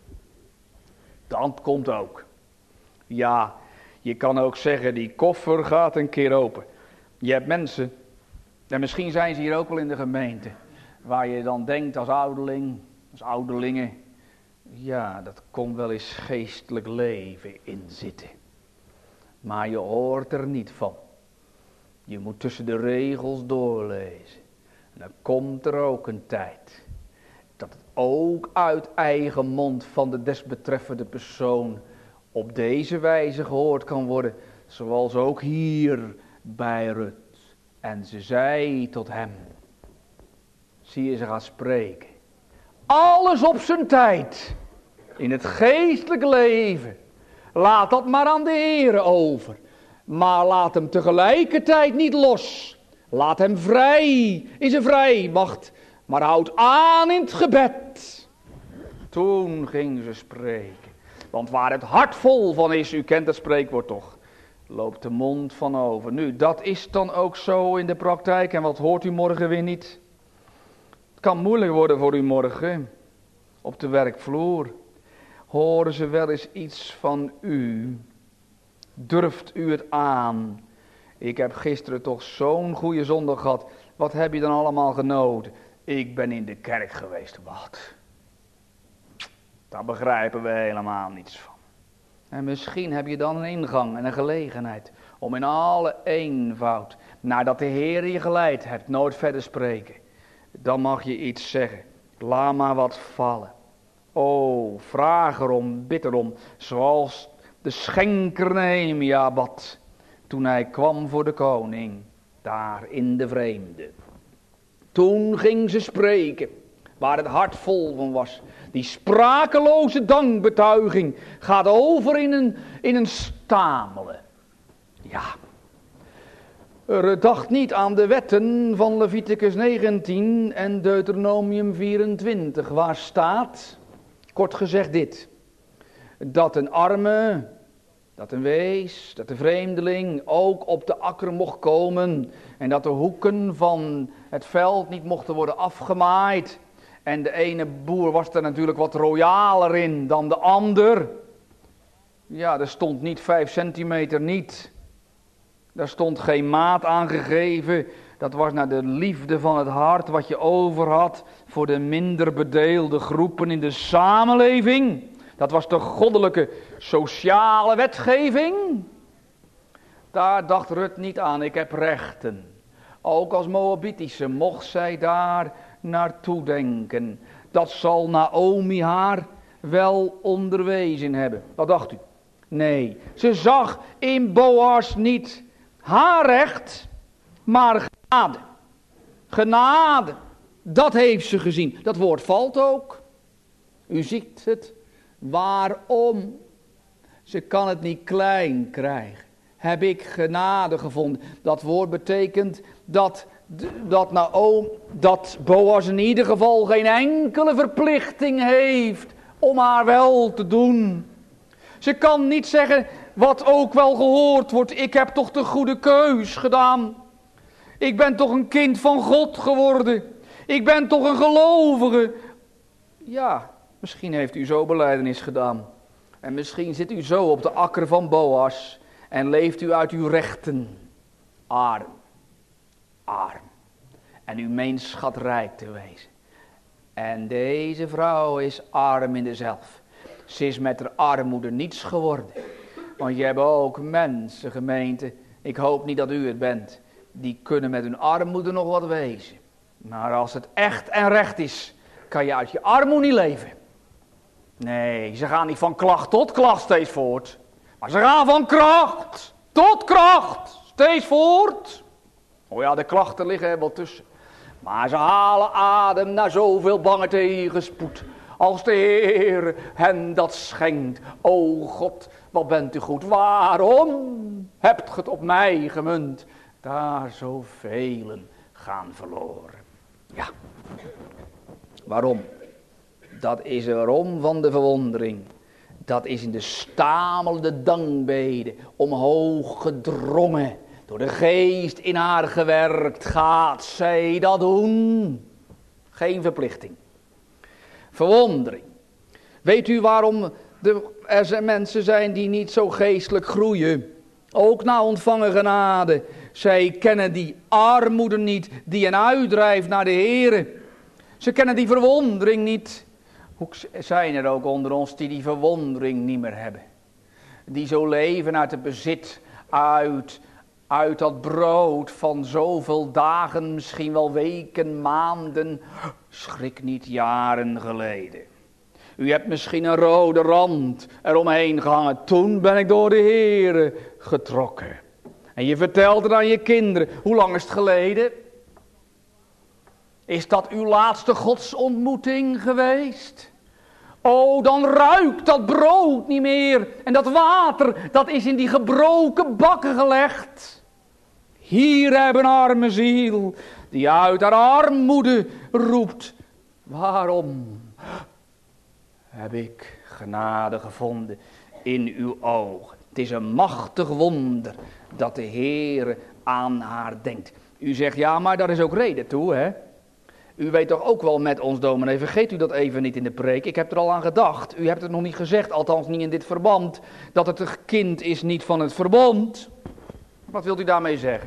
Dan komt ook. Ja, je kan ook zeggen, die koffer gaat een keer open. Je hebt mensen, en misschien zijn ze hier ook wel in de gemeente, waar je dan denkt als ouderling, als ouderlingen, ja, dat kon wel eens geestelijk leven in zitten. Maar je hoort er niet van. Je moet tussen de regels doorlezen. En dan komt er ook een tijd dat het ook uit eigen mond van de desbetreffende persoon op deze wijze gehoord kan worden, zoals ook hier bij Rut. En ze zei tot hem, zie je, ze gaat spreken. Alles op zijn tijd, in het geestelijk leven, laat dat maar aan de Heere over. Maar laat hem tegelijkertijd niet los. Laat hem vrij in zijn vrijmacht, maar houd aan in het gebed. Toen ging ze spreken. Want waar het hart vol van is, u kent het spreekwoord toch, loopt de mond van over. Nu, dat is dan ook zo in de praktijk. En wat hoort u morgen weer niet? Het kan moeilijk worden voor u morgen. Op de werkvloer. Horen ze wel eens iets van u? Durft u het aan? Ik heb gisteren toch zo'n goede zondag gehad. Wat heb je dan allemaal genoten? Ik ben in de kerk geweest. Wat? Daar begrijpen we helemaal niets van. En misschien heb je dan een ingang en een gelegenheid om in alle eenvoud, nadat de Heer je geleid hebt, nooit verder spreken. Dan mag je iets zeggen. Laat maar wat vallen. O, vraag erom, bid erom, zoals de schenker Nehemia bad, toen hij kwam voor de koning, daar in de vreemde. Toen ging ze spreken, waar het hart vol van was. Die sprakeloze dankbetuiging gaat over in een, in een stamelen. Ja. Er dacht niet aan de wetten van Leviticus negentien en Deuteronomium vierentwintig, waar staat, kort gezegd dit, dat een arme, dat een wees, dat de vreemdeling ook op de akker mocht komen en dat de hoeken van het veld niet mochten worden afgemaaid. En de ene boer was er natuurlijk wat royaler in dan de ander. Ja, er stond niet vijf centimeter niet. Daar stond geen maat aangegeven. Dat was naar de liefde van het hart wat je over had voor de minder bedeelde groepen in de samenleving. Dat was de goddelijke sociale wetgeving. Daar dacht Rut niet aan, ik heb rechten. Ook als Moabitische mocht zij daar naartoe denken. Dat zal Naomi haar wel onderwezen hebben. Wat dacht u? Nee, ze zag in Boas niet haar recht, maar genade. Genade, dat heeft ze gezien. Dat woord valt ook. U ziet het. Waarom? Ze kan het niet klein krijgen. Heb ik genade gevonden. Dat woord betekent dat, dat, Naomi, dat Boas in ieder geval geen enkele verplichting heeft om haar wel te doen. Ze kan niet zeggen, wat ook wel gehoord wordt, ik heb toch de goede keus gedaan. Ik ben toch een kind van God geworden. Ik ben toch een gelovige. Ja, misschien heeft u zo belijdenis gedaan. En misschien zit u zo op de akker van Boas en leeft u uit uw rechten. Arm, arm. En u meent schatrijk te wezen. En deze vrouw is arm in dezelf. Ze is met haar armoede niets geworden. Want je hebt ook mensen, gemeente, ik hoop niet dat u het bent, die kunnen met hun armoede nog wat wezen. Maar als het echt en recht is, kan je uit je armoede niet leven. Nee, ze gaan niet van klacht tot klacht steeds voort. Maar ze gaan van kracht tot kracht steeds voort. Oh ja, de klachten liggen er wel tussen. Maar ze halen adem naar zoveel bange tegenspoed. Als de Heer hen dat schenkt. O God, wat bent u goed. Waarom hebt ge het op mij gemunt? Daar zoveel gaan verloren. Ja. Waarom? Dat is er om van de verwondering. Dat is in de stamelende dankbede omhoog gedrongen. Door de geest in haar gewerkt gaat zij dat doen. Geen verplichting. Verwondering. Weet u waarom de, er mensen zijn die niet zo geestelijk groeien? Ook na ontvangen genade. Zij kennen die armoede niet die hen uitdrijft naar de Here. Ze kennen die verwondering niet. Hoe zijn er ook onder ons die die verwondering niet meer hebben? Die zo leven uit het bezit, uit, uit dat brood van zoveel dagen, misschien wel weken, maanden, schrik niet, jaren geleden. U hebt misschien een rode rand eromheen gehangen. Toen ben ik door de Heere getrokken. En je vertelt het aan je kinderen. Hoe lang is het geleden? Is dat uw laatste godsontmoeting geweest? Oh, dan ruikt dat brood niet meer. En dat water, dat is in die gebroken bakken gelegd. Hier hebben een arme ziel, die uit haar armoede roept. Waarom heb ik genade gevonden in uw ogen? Het is een machtig wonder dat de Heere aan haar denkt. U zegt, ja, maar daar is ook reden toe, hè? U weet toch ook wel met ons, dominee, vergeet u dat even niet in de preek. Ik heb er al aan gedacht, u hebt het nog niet gezegd, althans niet in dit verband, dat het een kind is niet van het verbond. Wat wilt u daarmee zeggen?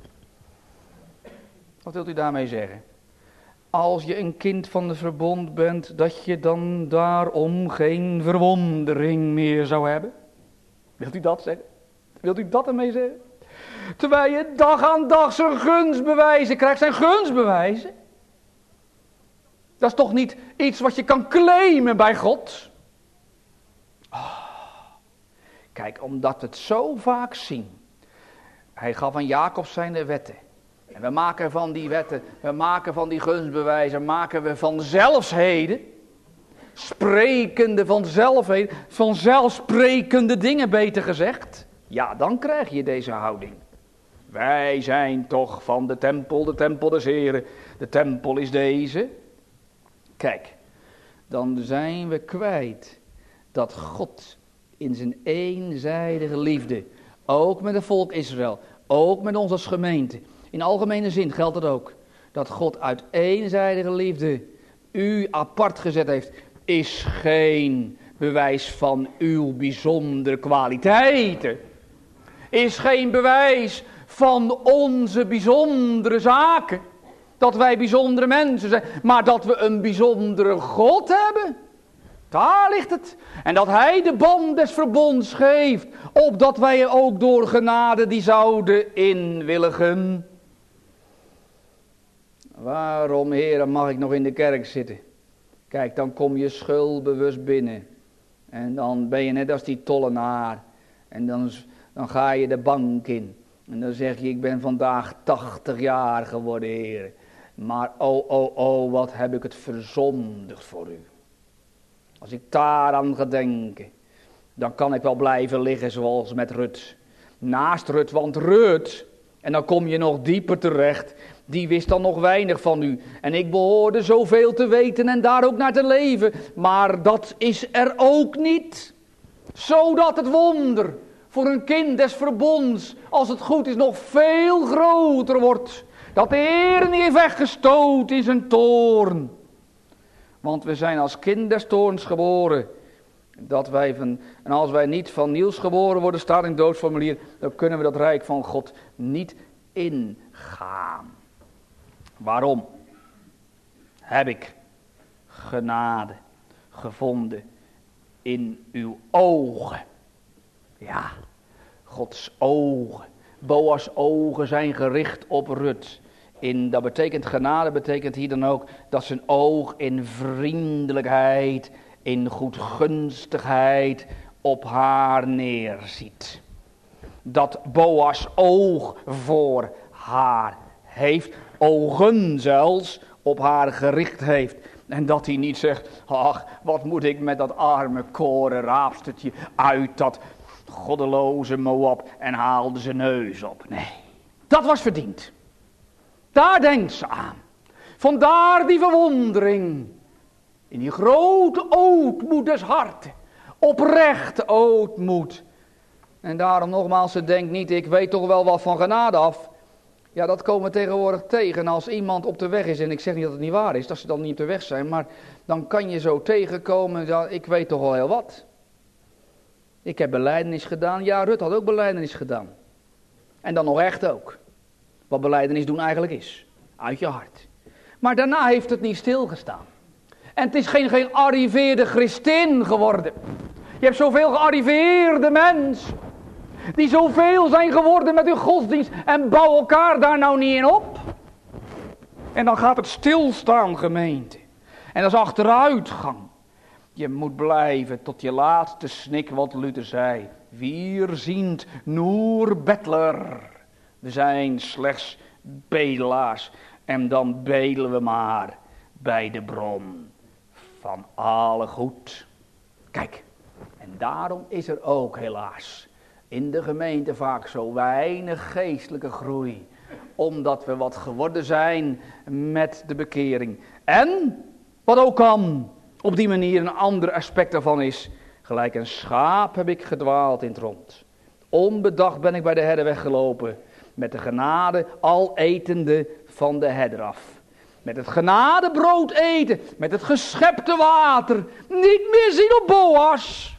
Wat wilt u daarmee zeggen? Als je een kind van het verbond bent, dat je dan daarom geen verwondering meer zou hebben? Wilt u dat zeggen? Wilt u dat ermee zeggen? Terwijl je dag aan dag zijn gunstbewijzen krijgt, zijn gunstbewijzen. Dat is toch niet iets wat je kan claimen bij God? Oh. Kijk, omdat we het zo vaak zien. Hij gaf aan Jacob zijn de wetten. En we maken van die wetten, we maken van die gunstbewijzen, maken we van zelfsheden. Sprekende van zelfheden, van zelfsprekende dingen beter gezegd. Ja, dan krijg je deze houding. Wij zijn toch van de tempel, de tempel des Heren. De tempel is deze. Kijk, dan zijn we kwijt dat God in zijn eenzijdige liefde, ook met het volk Israël, ook met ons als gemeente, in algemene zin geldt het ook, dat God uit eenzijdige liefde u apart gezet heeft, is geen bewijs van uw bijzondere kwaliteiten. Is geen bewijs van onze bijzondere zaken. Dat wij bijzondere mensen zijn, maar dat we een bijzondere God hebben. Daar ligt het. En dat hij de band des verbonds geeft, opdat wij ook door genade die zouden inwilligen. Waarom, Heere, mag ik nog in de kerk zitten? Kijk, dan kom je schuldbewust binnen. En dan ben je net als die tollenaar. En dan, dan ga je de bank in. En dan zeg je, ik ben vandaag tachtig jaar geworden, Heer. Maar oh, oh, oh, wat heb ik het verzondigd voor u. Als ik daaraan ga denken, dan kan ik wel blijven liggen zoals met Rut. Naast Rut, want Rut, en dan kom je nog dieper terecht, die wist dan nog weinig van u. En ik behoorde zoveel te weten en daar ook naar te leven. Maar dat is er ook niet. Zodat het wonder voor een kind des verbonds, als het goed is, nog veel groter wordt. Dat de Heer niet heeft weggestoot in zijn toorn. Want we zijn als kind des toorns geboren. Dat wij van, en als wij niet van nieuws geboren worden, staat in het doodsformulier, dan kunnen we dat rijk van God niet ingaan. Waarom? Heb ik genade gevonden in uw ogen. Ja, Gods ogen. Boas' ogen zijn gericht op Rut. In, dat betekent genade, betekent hier dan ook dat zijn oog in vriendelijkheid, in goedgunstigheid op haar neerziet. Dat Boas oog voor haar heeft, ogen zelfs op haar gericht heeft. En dat hij niet zegt, ach, wat moet ik met dat arme korenraapstertje uit dat goddeloze Moab en haalde zijn neus op. Nee, dat was verdiend. Daar denkt ze aan. Vandaar die verwondering. In die grote ootmoed des harten. Oprechte ootmoed. En daarom nogmaals, ze denkt niet, ik weet toch wel wat van genade af. Ja, dat komen we tegenwoordig tegen. Als iemand op de weg is, en ik zeg niet dat het niet waar is, dat ze dan niet op de weg zijn. Maar dan kan je zo tegenkomen, ja, ik weet toch wel heel wat. Ik heb belijdenis gedaan. Ja, Rut had ook belijdenis gedaan. En dan nog echt ook. Wat belijdenis doen eigenlijk is. Uit je hart. Maar daarna heeft het niet stilgestaan. En het is geen gearriveerde Christin geworden. Je hebt zoveel gearriveerde mensen. Die zoveel zijn geworden met hun godsdienst. En bouw elkaar daar nou niet in op. En dan gaat het stilstaan, gemeente. En dat is achteruitgang. Je moet blijven tot je laatste snik, wat Luther zei. Wir sind nur Bettler. We zijn slechts bedelaars. En dan bedelen we maar bij de bron van alle goed. Kijk, en daarom is er ook helaas in de gemeente vaak zo weinig geestelijke groei. Omdat we wat geworden zijn met de bekering. En, wat ook kan, op die manier een ander aspect daarvan is. Gelijk een schaap heb ik gedwaald in het rond. Onbedacht ben ik bij de herder weggelopen. Met de genade al etende van de herder af. Met het genadebrood eten. Met het geschepte water. Niet meer zien op Boas.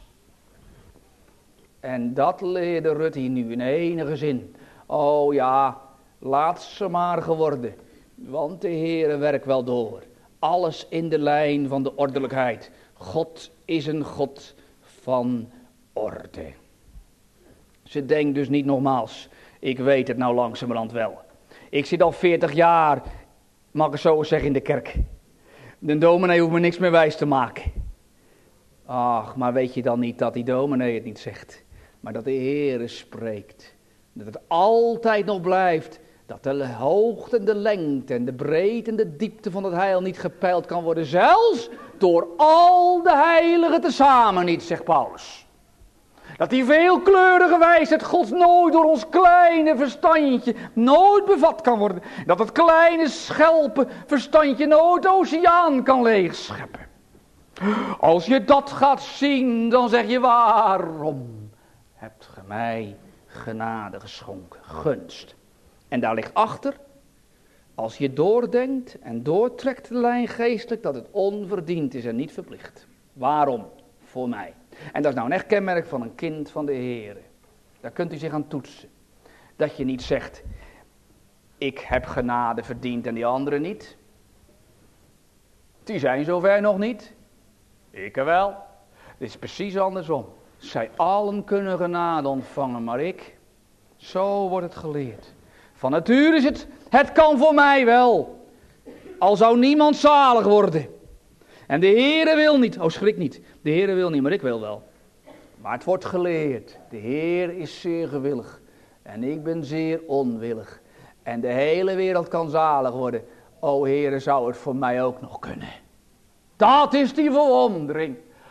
En dat leerde Rut hier nu in enige zin. Oh ja, laat ze maar geworden. Want de Heere werkt wel door. Alles in de lijn van de ordelijkheid. God is een God van orde. Ze denkt dus niet nogmaals, ik weet het nou langzamerhand wel. Ik zit al veertig jaar, mag ik zo zeggen, in de kerk. De dominee hoeft me niks meer wijs te maken. Ach, maar weet je dan niet dat die dominee het niet zegt. Maar dat de Heere spreekt. Dat het altijd nog blijft. Dat de hoogte en de lengte en de breedte en de diepte van het heil niet gepeild kan worden. Zelfs door al de heiligen tezamen niet, zegt Paulus. Dat die veelkleurige wijsheid Gods nooit door ons kleine verstandje nooit bevat kan worden. Dat het kleine schelpen verstandje nooit de oceaan kan leegscheppen. Als je dat gaat zien, dan zeg je, waarom hebt ge mij genade geschonken, gunst. En daar ligt achter, als je doordenkt en doortrekt de lijn geestelijk, dat het onverdiend is en niet verplicht. Waarom? Voor mij. En dat is nou een echt kenmerk van een kind van de Heere. Daar kunt u zich aan toetsen. Dat je niet zegt, ik heb genade verdiend en die anderen niet. Die zijn zover nog niet. Ik er wel. Het is precies andersom. Zij allen kunnen genade ontvangen, maar ik. Zo wordt het geleerd. Van nature is het, het kan voor mij wel. Al zou niemand zalig worden. En de Heere wil niet. Oh, schrik niet. De Heere wil niet, maar ik wil wel. Maar het wordt geleerd. De Heer is zeer gewillig. En ik ben zeer onwillig. En de hele wereld kan zalig worden. O Heere, zou het voor mij ook nog kunnen. Dat is die verwondering.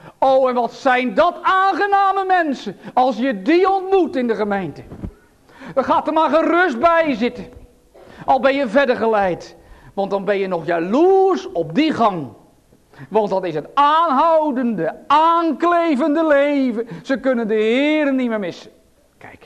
Oh, en wat zijn dat aangename mensen, als je die ontmoet in de gemeente. Dan gaat er maar gerust bij zitten, al ben je verder geleid. Want dan ben je nog jaloers op die gang. Want dat is het aanhoudende, aanklevende leven. Ze kunnen de Heer niet meer missen. Kijk.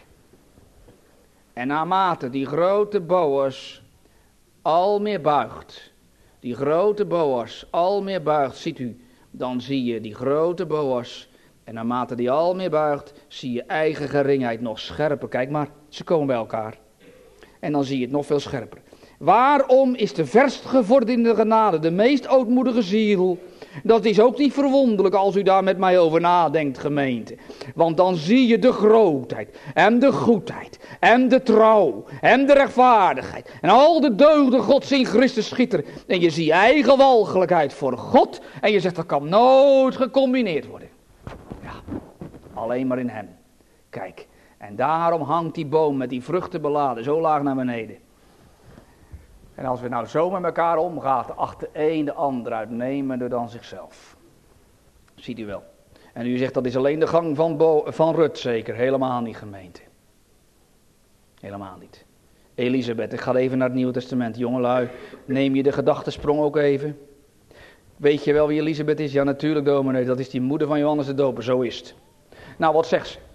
En naarmate die grote Boas al meer buigt. Die grote Boas al meer buigt, ziet u. Dan zie je die grote Boas. En naarmate die al meer buigt, zie je eigen geringheid nog scherper. Kijk maar, ze komen bij elkaar. En dan zie je het nog veel scherper. Waarom is de verstgevorderde genade de meest ootmoedige ziel? Dat is ook niet verwonderlijk als u daar met mij over nadenkt, gemeente. Want dan zie je de grootheid en de goedheid en de trouw en de rechtvaardigheid. En al de deugden Gods in Christus schitteren. En je ziet eigen walgelijkheid voor God. En je zegt dat kan nooit gecombineerd worden. Ja, alleen maar in hem. Kijk, en daarom hangt die boom met die vruchten beladen zo laag naar beneden. En als we nou zo met elkaar omgaan, acht de een de ander uitnemender dan zichzelf. Ziet u wel. En u zegt dat is alleen de gang van, Bo, van Rut zeker. Helemaal niet, gemeente. Helemaal niet. Elisabeth, ik ga even naar het Nieuwe Testament. Jongelui, neem je de gedachtesprong ook even. Weet je wel wie Elisabeth is? Ja, natuurlijk, dominee. Dat is die moeder van Johannes de Doper. Zo is het. Nou, wat zegt ze?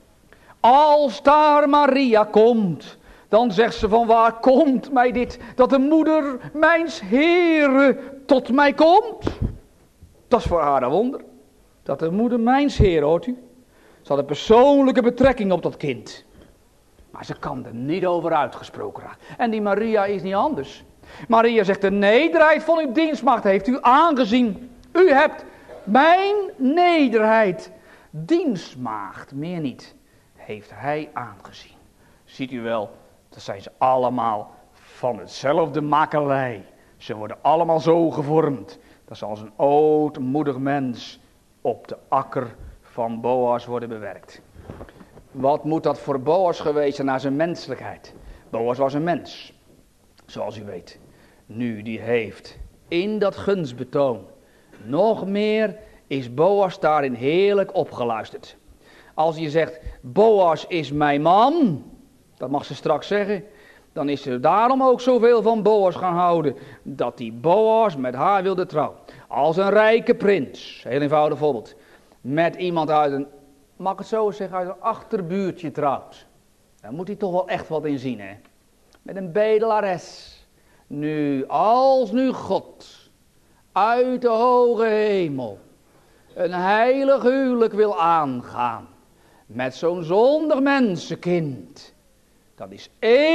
Als daar Maria komt, dan zegt ze van waar komt mij dit, dat de moeder mijns Heere tot mij komt. Dat is voor haar een wonder. Dat de moeder mijns Heere, hoort u. Ze had een persoonlijke betrekking op dat kind. Maar ze kan er niet over uitgesproken raken. En die Maria is niet anders. Maria zegt, de nederheid van uw dienstmaagd heeft u aangezien. U hebt mijn nederheid, dienstmaagd, meer niet, heeft hij aangezien. Ziet u wel, dat zijn ze allemaal van hetzelfde makelei. Ze worden allemaal zo gevormd, dat ze als een ootmoedig mens op de akker van Boas worden bewerkt. Wat moet dat voor Boas geweest zijn naar zijn menselijkheid? Boas was een mens, zoals u weet. Nu, die heeft in dat gunstbetoon nog meer is Boas daarin heerlijk opgeluisterd. Als je zegt, Boas is mijn man, dat mag ze straks zeggen, dan is ze daarom ook zoveel van Boas gaan houden, dat die Boas met haar wilde trouwen. Als een rijke prins, heel eenvoudig voorbeeld, met iemand uit een, mag ik het zo zeggen, uit een achterbuurtje trouwt. Dan moet hij toch wel echt wat in zien, hè. Met een bedelares. Nu, als nu God uit de hoge hemel een heilig huwelijk wil aangaan met zo'n zondig mensenkind, dat is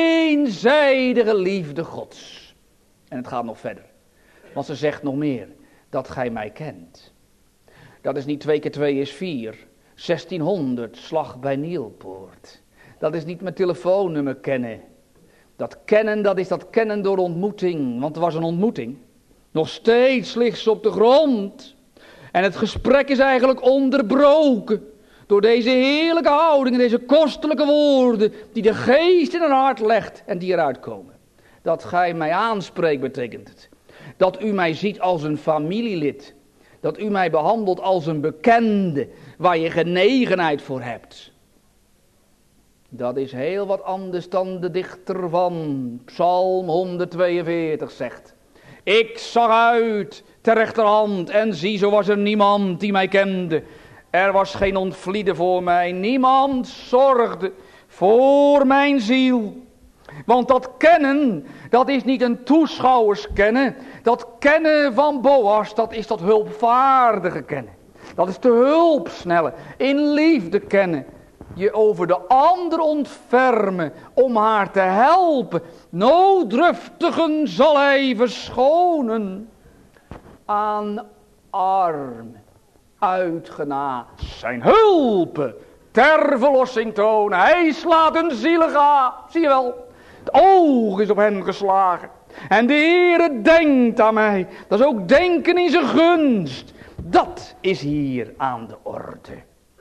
eenzijdige liefde Gods. En het gaat nog verder. Want ze zegt nog meer, dat gij mij kent. Dat is niet twee keer twee is vier. zestienhonderd, slag bij Nielpoort. Dat is niet mijn telefoonnummer kennen. Dat kennen, dat is dat kennen door ontmoeting. Want er was een ontmoeting. Nog steeds ligt ze op de grond. En het gesprek is eigenlijk onderbroken. Door deze heerlijke houding en deze kostelijke woorden. Die de geest in haar hart legt en die eruit komen. Dat gij mij aanspreekt betekent het. Dat u mij ziet als een familielid. Dat u mij behandelt als een bekende. Waar je genegenheid voor hebt. Dat is heel wat anders dan de dichter van Psalm honderdtweeënveertig zegt. Ik zag uit ter rechterhand en zie, zo was er niemand die mij kende. Er was geen ontvlieden voor mij, niemand zorgde voor mijn ziel. Want dat kennen, dat is niet een toeschouwerskennen. Dat kennen van Boas, dat is dat hulpvaardige kennen. Dat is de hulpsnelle, in liefde kennen. Je over de ander ontfermen, om haar te helpen. Nooddruftigen zal hij verschonen. Aan arm, uitgena zijn hulpen, ter verlossing tonen. Hij slaat een zielig aan, zie je wel. Het oog is op hen geslagen. En de Heere denkt aan mij. Dat is ook denken in zijn gunst. Dat is hier aan de orde.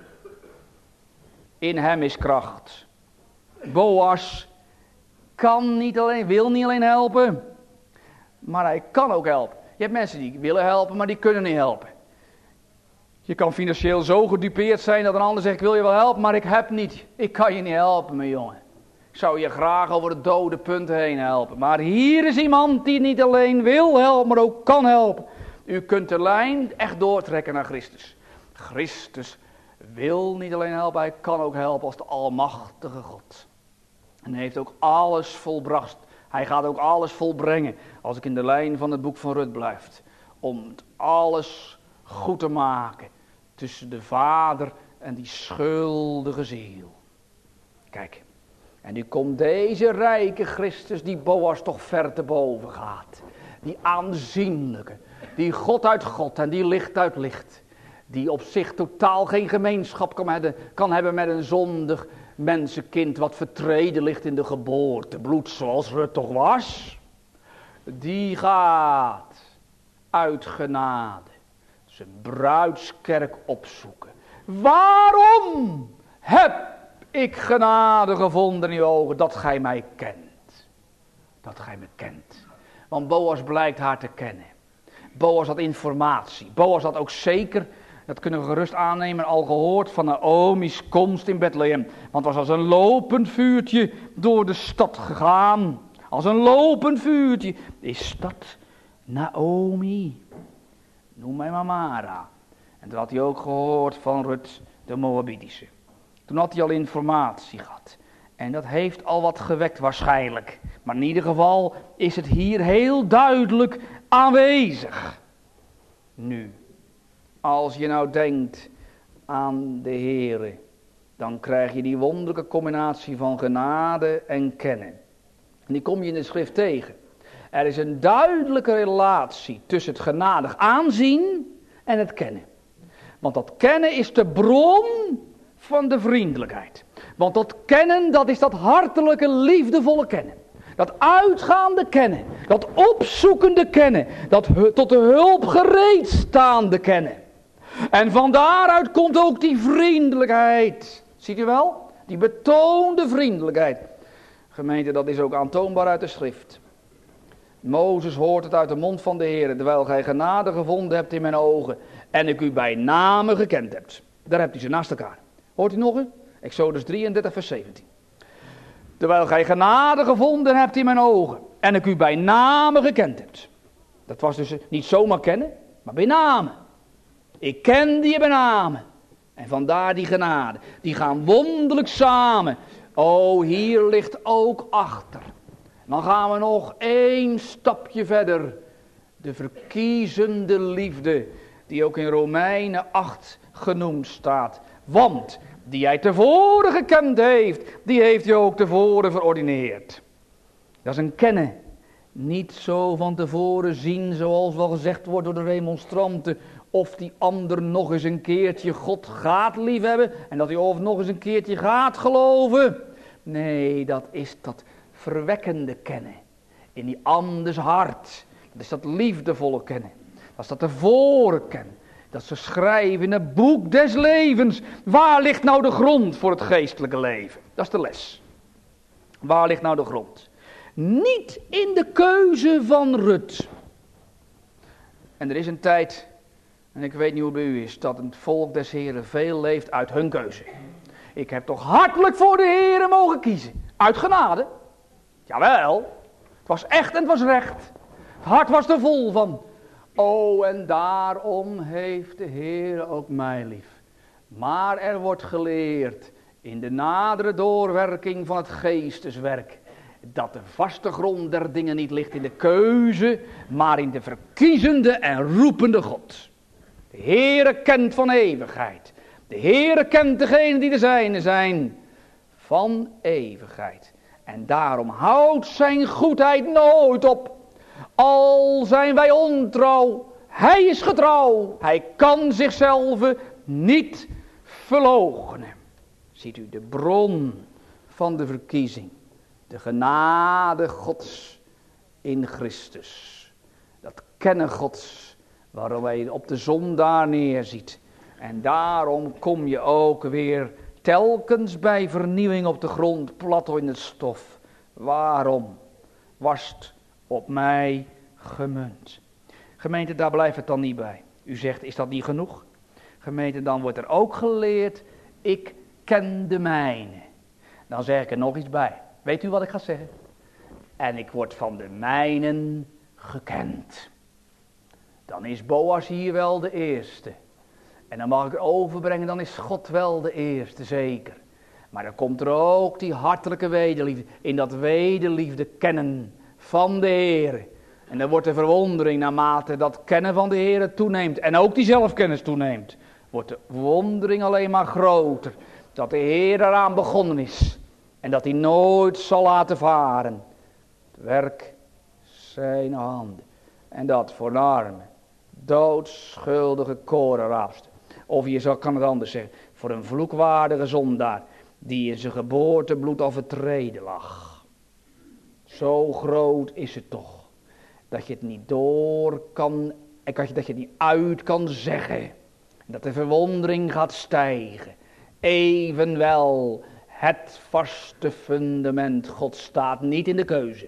In hem is kracht. Boas kan niet alleen, wil niet alleen helpen. Maar hij kan ook helpen. Je hebt mensen die willen helpen, maar die kunnen niet helpen. Je kan financieel zo gedupeerd zijn dat een ander zegt, ik wil je wel helpen, maar ik heb niet. Ik kan je niet helpen, mijn jongen. Ik zou je graag over het dode punt heen helpen. Maar hier is iemand die niet alleen wil helpen, maar ook kan helpen. U kunt de lijn echt doortrekken naar Christus. Christus wil niet alleen helpen, hij kan ook helpen als de almachtige God. En hij heeft ook alles volbracht. Hij gaat ook alles volbrengen, als ik in de lijn van het boek van Rut blijf. Om het alles goed te maken tussen de vader en die schuldige ziel. Kijk, en nu komt deze rijke Christus die Boas toch ver te boven gaat. Die aanzienlijke, die God uit God en die licht uit licht. Die op zich totaal geen gemeenschap kan hebben, kan hebben met een zondig mensenkind wat vertreden ligt in de geboorte. Bloed zoals Rut toch was. Die gaat uit genade zijn bruidskerk opzoeken. Waarom heb ik genade gevonden in uw ogen dat gij mij kent? Dat gij me kent. Want Boas blijkt haar te kennen. Boas had informatie. Boas had ook zeker, dat kunnen we gerust aannemen, al gehoord van Naomi's komst in Bethlehem. Want het was als een lopend vuurtje door de stad gegaan. Als een lopend vuurtje. Is dat Naomi? Noem mij maar Mara. En toen had hij ook gehoord van Rut de Moabitische. Toen had hij al informatie gehad. En dat heeft al wat gewekt waarschijnlijk. Maar in ieder geval is het hier heel duidelijk aanwezig. Nu, als je nou denkt aan de Heere, dan krijg je die wonderlijke combinatie van genade en kennen. En die kom je in de schrift tegen. Er is een duidelijke relatie tussen het genadig aanzien en het kennen. Want dat kennen is de bron van de vriendelijkheid. Want dat kennen, dat is dat hartelijke, liefdevolle kennen. Dat uitgaande kennen. Dat opzoekende kennen. Dat tot de hulp gereed staande kennen. En van daaruit komt ook die vriendelijkheid. Ziet u wel? Die betoonde vriendelijkheid. Gemeente, dat is ook aantoonbaar uit de schrift. Mozes hoort het uit de mond van de Heer, terwijl gij genade gevonden hebt in mijn ogen en ik u bij name gekend hebt. Daar hebt u ze naast elkaar. Hoort u nog eens? Exodus drieëndertig vers zeventien. Terwijl gij genade gevonden hebt in mijn ogen en ik u bij name gekend hebt. Dat was dus niet zomaar kennen, maar bij name. Ik kende je bij name. En vandaar die genade. Die gaan wonderlijk samen. Oh, hier ligt ook achter. Dan gaan we nog één stapje verder. De verkiezende liefde, die ook in Romeinen acht genoemd staat. Want die hij tevoren gekend heeft, die heeft hij ook tevoren verordineerd. Dat is een kennen. Niet zo van tevoren zien, zoals wel gezegd wordt door de remonstranten, of die ander nog eens een keertje God gaat liefhebben en dat hij of nog eens een keertje gaat geloven. Nee, dat is dat verwekkende kennen in die anders hart. Dat is dat liefdevolle kennen. Dat is dat tevoren kennen. Dat ze schrijven in het boek des levens. Waar ligt nou de grond voor het geestelijke leven? Dat is de les. Waar ligt nou de grond? Niet in de keuze van Rut. En er is een tijd, en ik weet niet hoe het bij u is, dat het volk des Heren veel leeft uit hun keuze. Ik heb toch hartelijk voor de Heren mogen kiezen. Uit genade. Jawel. Het was echt en het was recht. Het hart was er vol van. Oh, en daarom heeft de Heer ook mij lief. Maar er wordt geleerd in de nadere doorwerking van het geesteswerk, dat de vaste grond der dingen niet ligt in de keuze, maar in de verkiezende en roepende God. De Heere kent van eeuwigheid. De Heere kent degenen die de zijne zijn van eeuwigheid. En daarom houdt zijn goedheid nooit op. Al zijn wij ontrouw, hij is getrouw. Hij kan zichzelf niet verloochenen. Ziet u de bron van de verkiezing. De genade Gods in Christus. Dat kennen Gods, waarom hij op de zondaar neerziet. En daarom kom je ook weer telkens bij vernieuwing op de grond, plat in het stof. Waarom was het op mij gemunt? Gemeente, daar blijft het dan niet bij. U zegt, is dat niet genoeg? Gemeente, dan wordt er ook geleerd, ik ken de mijne. Dan zeg ik er nog iets bij. Weet u wat ik ga zeggen? En ik word van de mijnen gekend. Dan is Boas hier wel de eerste. En dan mag ik overbrengen, dan is God wel de eerste, zeker. Maar dan komt er ook die hartelijke wederliefde. In dat wederliefde kennen van de Heer. En dan wordt de verwondering naarmate dat kennen van de Heer toeneemt. En ook die zelfkennis toeneemt. Wordt de verwondering alleen maar groter. Dat de Heer eraan begonnen is. En dat hij nooit zal laten varen. Het werk zijn handen. En dat voor een arme, doodschuldige korenraapster. Of je zou, kan het anders zeggen. Voor een vloekwaardige zondaar. Die in zijn geboortebloed al vertreden lag. Zo groot is het toch. Dat je het niet door kan. En dat je het niet uit kan zeggen. Dat de verwondering gaat stijgen. Evenwel. Het vaste fundament. God staat niet in de keuze.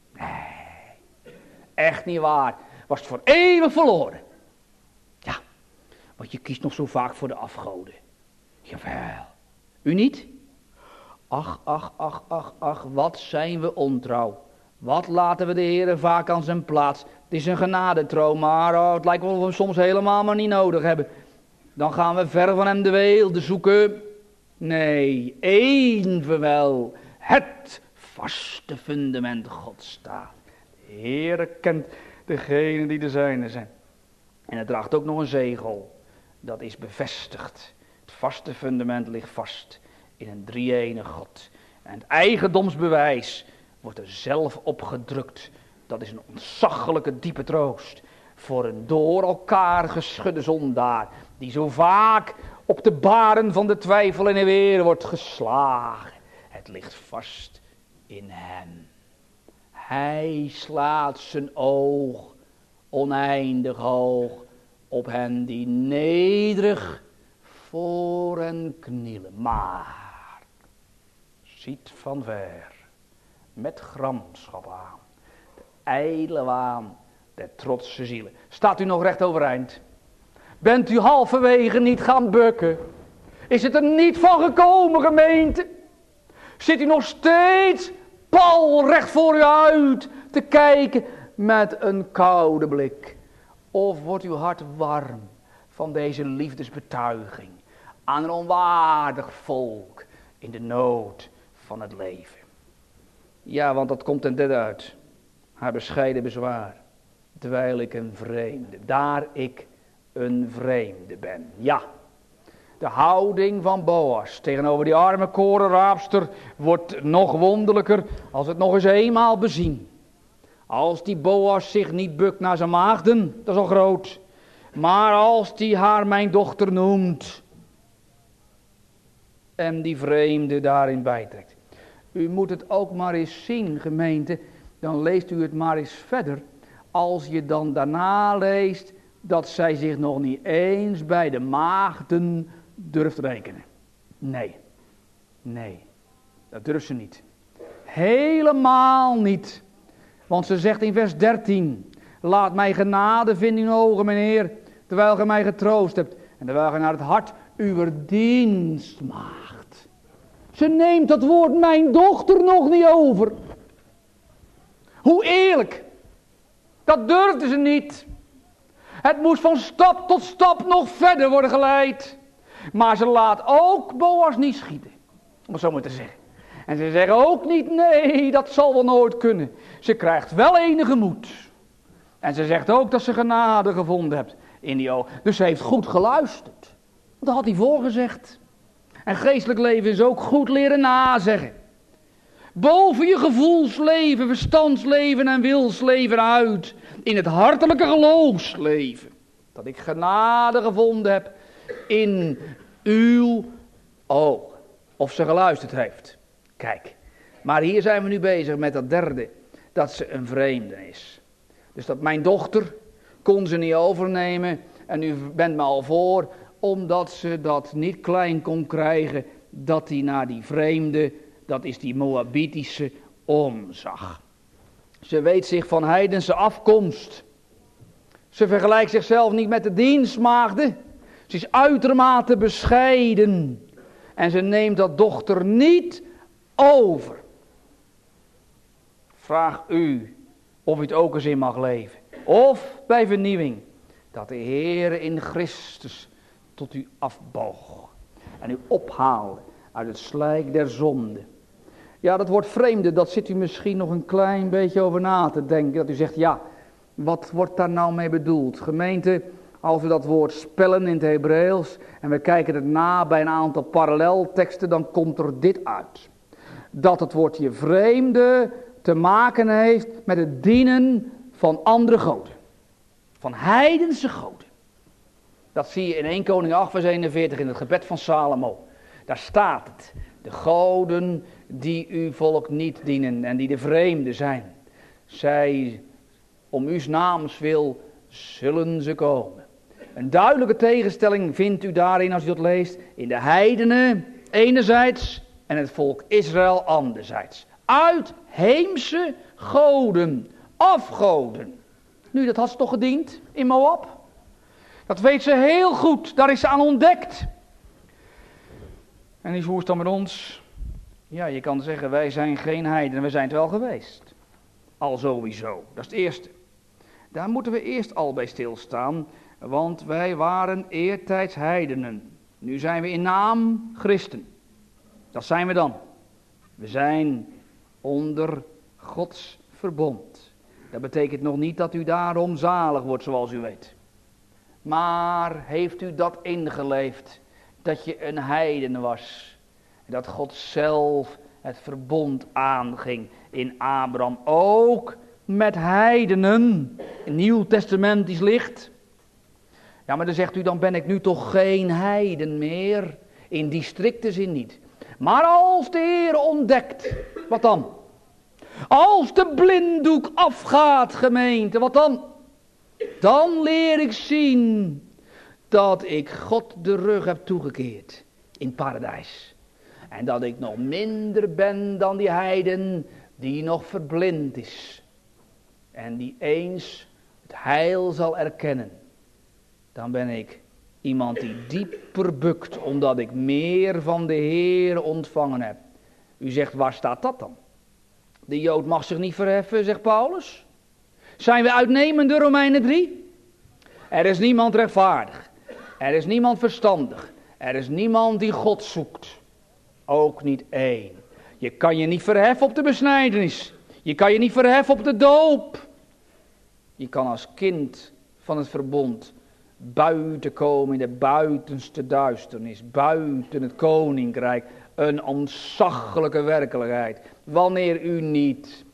Nee. Echt niet waar. Was het voor eeuwig verloren. Ja. Want je kiest nog zo vaak voor de afgoden. Jawel. U niet? Ach, ach, ach, ach, ach. Wat zijn we ontrouw. Wat laten we de Heer vaak aan zijn plaats. Het is een genadetroon. Maar oh, het lijkt wel of we hem soms helemaal maar niet nodig hebben. Dan gaan we ver van hem de weelde zoeken. Nee, evenwel, het vaste fundament God staat. De Heer kent degenen die de zijne zijn. En het draagt ook nog een zegel. Dat is bevestigd. Het vaste fundament ligt vast in een drie-enige God. En het eigendomsbewijs wordt er zelf opgedrukt. Dat is een ontzaglijke diepe troost. Voor een door elkaar geschudde zondaar. Die zo vaak op de baren van de twijfel en de weer wordt geslagen. Het ligt vast in hem. Hij slaat zijn oog oneindig hoog op hen die nederig voor hen knielen. Maar ziet van ver met gramschap aan de ijdele waan der trotse zielen. Staat u nog recht overeind? Bent u halverwege niet gaan bukken? Is het er niet van gekomen, gemeente? Zit u nog steeds pal recht voor u uit te kijken met een koude blik? Of wordt uw hart warm van deze liefdesbetuiging aan een onwaardig volk in de nood van het leven? Ja, want dat komt ten derde uit. Haar bescheiden bezwaar, terwijl ik een vreemde, daar ik een vreemde ben. Ja, de houding van Boas tegenover die arme korenraapster wordt nog wonderlijker als het nog eens eenmaal bezien. Als die Boas zich niet bukt naar zijn maagden, dat is al groot. Maar als die haar mijn dochter noemt en die vreemde daarin bijtrekt. U moet het ook maar eens zien, gemeente, dan leest u het maar eens verder. Als je dan daarna leest dat zij zich nog niet eens bij de maagden durft rekenen. Nee, nee, dat durft ze niet. Helemaal niet. Want ze zegt in vers dertien, laat mij genade vinden in uw ogen, mijn Heer, terwijl gij mij getroost hebt en terwijl gij naar het hart uw dienst maagt. Ze neemt dat woord mijn dochter nog niet over. Hoe eerlijk. Dat durfde ze niet. Het moest van stap tot stap nog verder worden geleid. Maar ze laat ook Boas niet schieten. Om het zo maar te zeggen. En ze zeggen ook niet, nee, dat zal wel nooit kunnen. Ze krijgt wel enige moed. En ze zegt ook dat ze genade gevonden hebt in die ogen. Dus ze heeft goed geluisterd. Dat had hij voorgezegd. En geestelijk leven is ook goed leren nazeggen. Boven je gevoelsleven, verstandsleven en wilsleven uit. In het hartelijke geloofsleven. Dat ik genade gevonden heb in uw ogen. Of ze geluisterd heeft. Kijk, maar hier zijn we nu bezig met dat derde. Dat ze een vreemde is. Dus dat mijn dochter kon ze niet overnemen. En u bent me al voor. Omdat ze dat niet klein kon krijgen. Dat hij naar die vreemde, dat is die Moabitische, omzag. Ze weet zich van heidense afkomst. Ze vergelijkt zichzelf niet met de dienstmaagden. Ze is uitermate bescheiden. En ze neemt dat dochter niet over. Vraag u of u het ook eens in mag leven. Of bij vernieuwing. Dat de Heer in Christus tot u afboog. En u ophaalde uit het slijk der zonde. Ja, dat woord vreemde, dat zit u misschien nog een klein beetje over na te denken. Dat u zegt, ja, wat wordt daar nou mee bedoeld? Gemeente, als we dat woord spellen in het Hebreeuws en we kijken het na bij een aantal parallelteksten, dan komt er dit uit. Dat het woordje vreemde te maken heeft met het dienen van andere goden. Van heidense goden. Dat zie je in Eerste Koningen acht vers eenenveertig in het gebed van Salomo. Daar staat het. De goden die uw volk niet dienen en die de vreemde zijn. Zij, om uw naams wil, zullen ze komen. Een duidelijke tegenstelling vindt u daarin als u dat leest. In de heidenen enerzijds en het volk Israël anderzijds. Uitheemse goden, afgoden. Nu, dat had ze toch gediend in Moab? Dat weet ze heel goed, daar is ze aan ontdekt. En hoe is het dan met ons? Ja, je kan zeggen, wij zijn geen heidenen, we zijn het wel geweest. Al sowieso, dat is het eerste. Daar moeten we eerst al bij stilstaan, want wij waren eertijds heidenen. Nu zijn we in naam christen. Dat zijn we dan. We zijn onder Gods verbond. Dat betekent nog niet dat u daarom zalig wordt, zoals u weet. Maar heeft u dat ingeleefd, dat je een heiden was? Dat God zelf het verbond aanging in Abraham, ook met heidenen, nieuwtestamentisch licht. Ja, maar dan zegt u, dan ben ik nu toch geen heiden meer, in die strikte zin niet. Maar als de Heer ontdekt, wat dan? Als de blinddoek afgaat, gemeente, wat dan? Dan leer ik zien dat ik God de rug heb toegekeerd in het paradijs. En dat ik nog minder ben dan die heiden die nog verblind is. En die eens het heil zal erkennen. Dan ben ik iemand die dieper bukt, omdat ik meer van de Heer ontvangen heb. U zegt, waar staat dat dan? De Jood mag zich niet verheffen, zegt Paulus. Zijn we uitnemende, Romeinen drie? Er is niemand rechtvaardig. Er is niemand verstandig. Er is niemand die God zoekt. Ook niet één. Je kan je niet verheffen op de besnijdenis. Je kan je niet verheffen op de doop. Je kan als kind van het verbond buiten komen in de buitenste duisternis. Buiten het koninkrijk. Een ontzaglijke werkelijkheid. Wanneer u niet...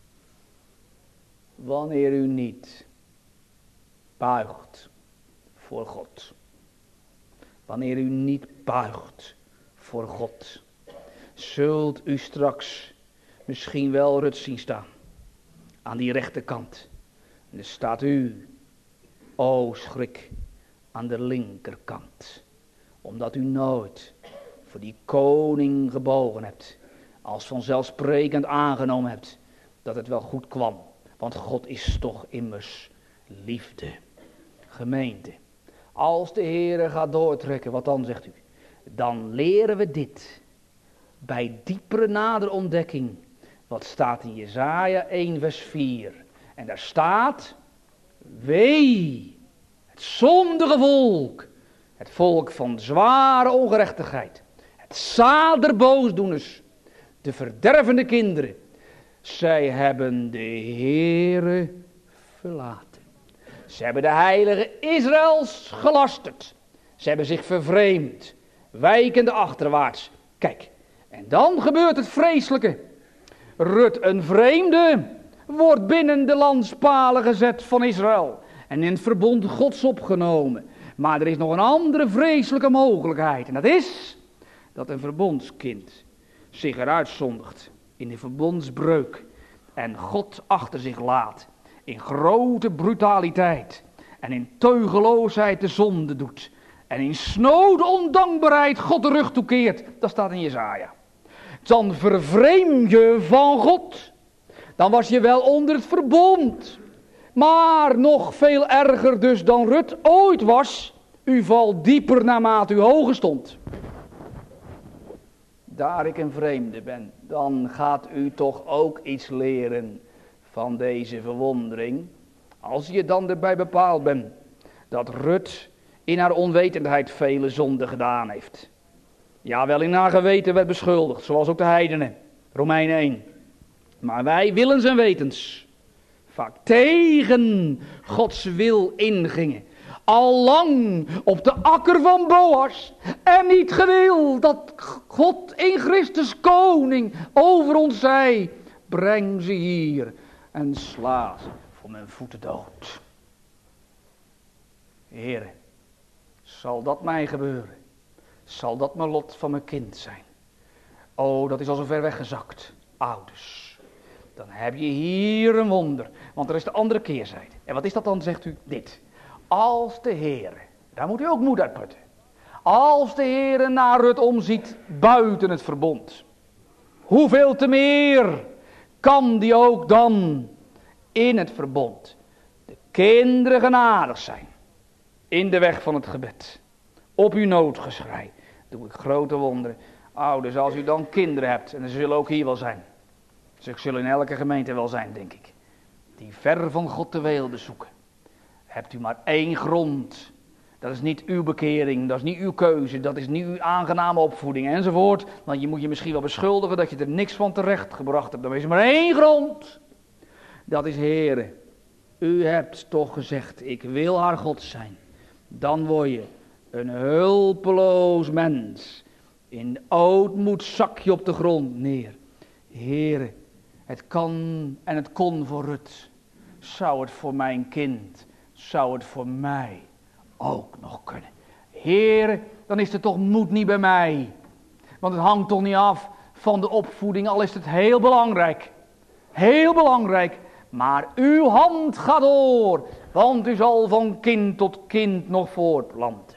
Wanneer u niet buigt voor God. Wanneer u niet buigt voor God. Zult u straks misschien wel Rut zien staan. Aan die rechterkant. En dan staat u, o schrik, aan de linkerkant. Omdat u nooit voor die koning gebogen hebt. Als vanzelfsprekend aangenomen hebt dat het wel goed kwam. Want God is toch immers liefde. Gemeente. Als de Heere gaat doortrekken, wat dan zegt u? Dan leren we dit. Bij diepere nader ontdekking. Wat staat in Jesaja één vers vier. En daar staat. Wee. Het zondige volk. Het volk van zware ongerechtigheid. Het zaad der boosdoeners. De verdervende kinderen. Zij hebben de Heere verlaten. Ze hebben de heilige Israëls gelasterd. Ze hebben zich vervreemd. Wijkende achterwaarts. Kijk, en dan gebeurt het vreselijke. Rut, een vreemde, wordt binnen de landspalen gezet van Israël. En in het verbond Gods opgenomen. Maar er is nog een andere vreselijke mogelijkheid. En dat is dat een verbondskind zich eruit zondigt. In de verbondsbreuk. En God achter zich laat. In grote brutaliteit. En in teugeloosheid de zonde doet. En in snode ondankbaarheid God de rug toekeert. Dat staat in Jesaja. Dan vervreem je van God. Dan was je wel onder het verbond. Maar nog veel erger dus dan Rut ooit was. U valt dieper naarmate u hoger stond. Daar ik een vreemde ben, dan gaat u toch ook iets leren van deze verwondering. Als je dan erbij bepaald bent dat Rut in haar onwetendheid vele zonden gedaan heeft. Ja, wel in haar geweten werd beschuldigd, zoals ook de heidenen. Romeinen één. Maar wij willens en wetens vaak tegen Gods wil ingingen. Allang op de akker van Boas. En niet gewild dat God in Christus koning over ons zei. Breng ze hier en sla ze voor mijn voeten dood. Heere, zal dat mij gebeuren? Zal dat mijn lot van mijn kind zijn? Oh, dat is al zo ver weggezakt. Ouders, dan heb je hier een wonder. Want er is de andere keerzijde. En wat is dat dan, zegt u? Dit. Als de Heere, daar moet u ook moed uitputten. Als de Heere naar Rut omziet buiten het verbond. Hoeveel te meer kan die ook dan in het verbond de kinderen genadig zijn. In de weg van het gebed. Op uw noodgeschrei. Doe ik grote wonderen. Ouders, als u dan kinderen hebt, en ze zullen ook hier wel zijn. Ze zullen in elke gemeente wel zijn, denk ik. Die ver van God de weelde zoeken. Hebt u maar één grond. Dat is niet uw bekering, dat is niet uw keuze, dat is niet uw aangename opvoeding enzovoort. Want je moet je misschien wel beschuldigen dat je er niks van terecht gebracht hebt. Dan is er maar één grond. Dat is Heere. U hebt toch gezegd, ik wil haar God zijn. Dan word je een hulpeloos mens. In ootmoed zak je op de grond neer. Heere, het kan en het kon voor Rut. Zou het voor mijn kind, zou het voor mij ook nog kunnen. Heere, dan is er toch moed niet bij mij. Want het hangt toch niet af van de opvoeding, al is het heel belangrijk. Heel belangrijk. Maar uw hand gaat door, want u zal van kind tot kind nog voortplanten.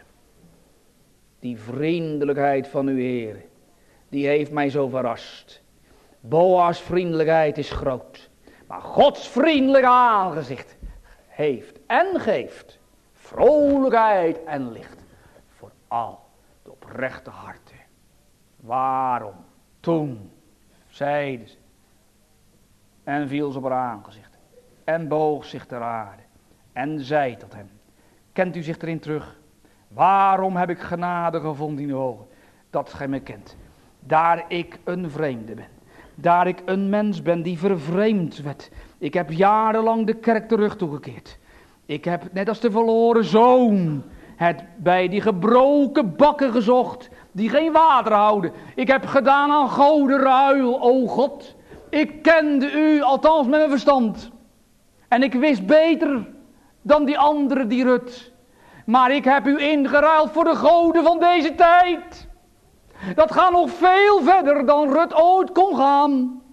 Die vriendelijkheid van uw Heer, die heeft mij zo verrast. Boas' vriendelijkheid is groot, maar Gods vriendelijke aangezicht heeft en geeft vrolijkheid en licht voor al de oprechte harten. Waarom? Toen zeiden ze en viel ze op haar aangezicht en boog zich ter aarde en zei tot hem: kent u zich erin terug? Waarom heb ik genade gevonden in uw ogen? Dat gij mij kent. Daar ik een vreemde ben. Daar ik een mens ben die vervreemd werd. Ik heb jarenlang de kerk de rug toegekeerd. Ik heb, net als de verloren zoon, het bij die gebroken bakken gezocht, die geen water houden. Ik heb gedaan aan godenruil, o God. Ik kende u, althans met mijn verstand. En ik wist beter dan die andere, die Rut. Maar ik heb u ingeruild voor de goden van deze tijd. Dat gaat nog veel verder dan Rut ooit kon gaan.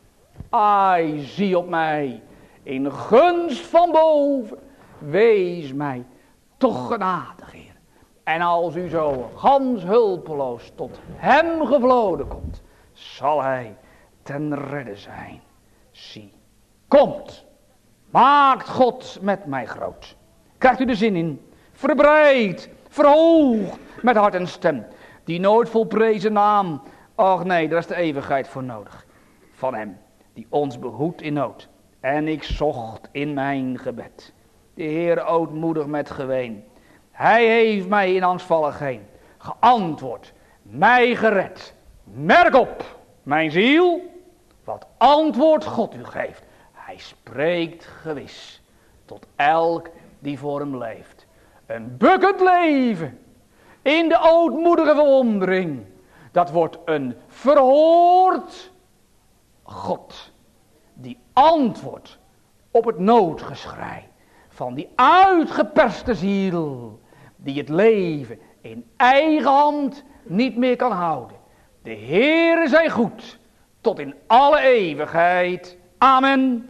Ai, zie op mij, in gunst van boven. Wees mij toch genadig, Heer. En als u zo gans hulpeloos tot hem gevloden komt, zal hij ten redde zijn. Zie, komt, maakt God met mij groot. Krijgt u de zin in? Verbreid, verhoogd met hart en stem. Die nooit volprezen naam. Och nee, daar is de eeuwigheid voor nodig. Van hem, die ons behoedt in nood. En ik zocht in mijn gebed. De Heer ootmoedig met geween. Hij heeft mij in angstvallig heen geantwoord. Mij gered. Merk op, mijn ziel. Wat antwoord God u geeft. Hij spreekt gewis tot elk die voor hem leeft. Een bukkend leven in de ootmoedige verwondering. Dat wordt een verhoord God. Die antwoordt op het noodgeschrei van die uitgeperste ziel. Die het leven in eigen hand niet meer kan houden. De Heere zij goed tot in alle eeuwigheid. Amen.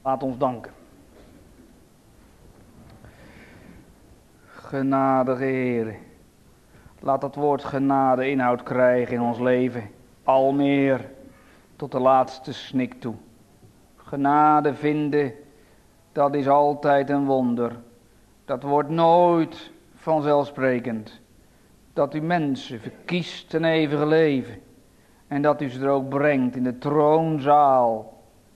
Laat ons danken. Genadige Heer, laat dat woord genade inhoud krijgen in ons leven, al meer tot de laatste snik toe. Genade vinden, dat is altijd een wonder. Dat wordt nooit vanzelfsprekend. Dat u mensen verkiest een eeuwige leven en dat u ze er ook brengt in de troonzaal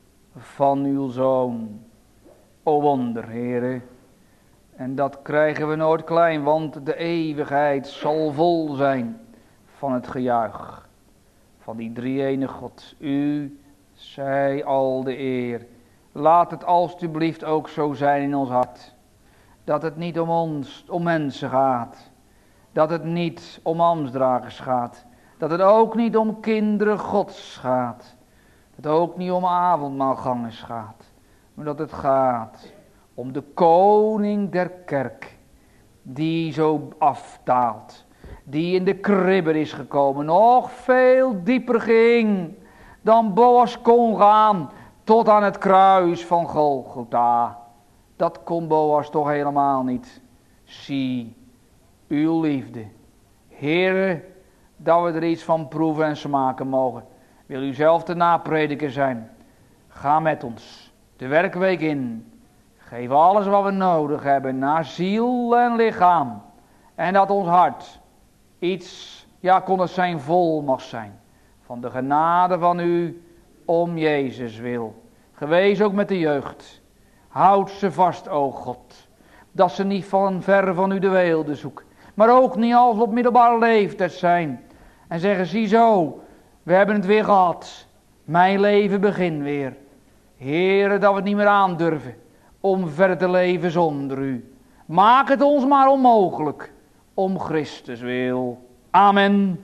van uw Zoon. O wonder, Heere. En dat krijgen we nooit klein, want de eeuwigheid zal vol zijn van het gejuich van die drie-ene God. U zij al de eer. Laat het alstublieft ook zo zijn in ons hart. Dat het niet om ons, om mensen gaat. Dat het niet om ambtsdragers gaat. Dat het ook niet om kinderen Gods gaat. Dat het ook niet om avondmaalgangers gaat. Maar dat het gaat om de koning der kerk. Die zo afdaalt. Die in de kribben is gekomen. Nog veel dieper ging dan Boas kon gaan. Tot aan het kruis van Golgotha. Dat kon Boas toch helemaal niet. Zie, uw liefde. Heere, dat we er iets van proeven en smaken mogen. Wil u zelf de naprediker zijn. Ga met ons de werkweek in. Geef alles wat we nodig hebben naar ziel en lichaam. En dat ons hart iets, ja kon het zijn, vol mag zijn. Van de genade van u om Jezus wil. Gewees ook met de jeugd. Houd ze vast, o God. Dat ze niet van ver van u de weelde zoeken. Maar ook niet als we op middelbare leeftijd zijn. En zeggen, ziezo, we hebben het weer gehad. Mijn leven begint weer. Heere, dat we het niet meer aandurven om verder te leven zonder u. Maak het ons maar onmogelijk. Om Christus wil. Amen.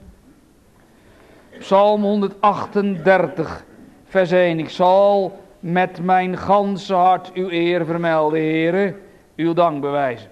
Psalm honderdachtendertig, vers één. Ik zal met mijn ganse hart uw eer vermelden, Heere. Uw dank bewijzen.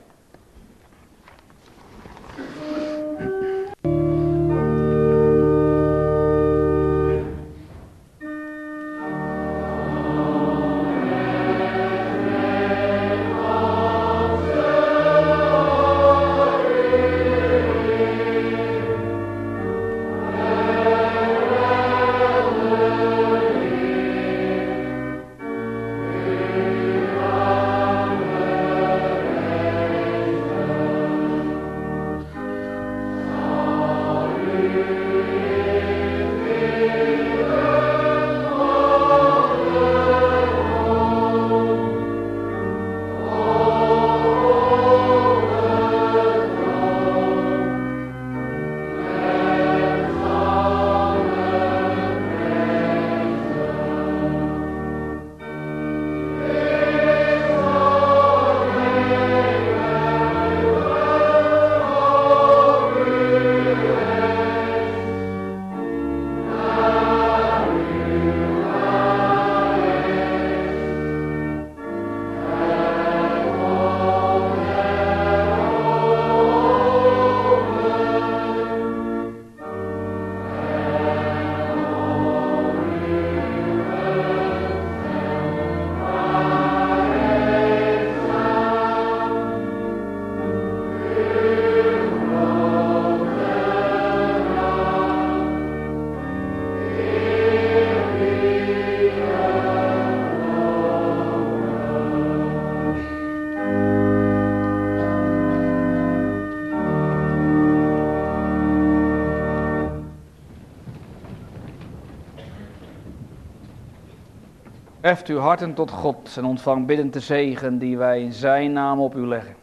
Heft uw harten tot God en ontvang biddend de zegen die wij in zijn naam op u leggen.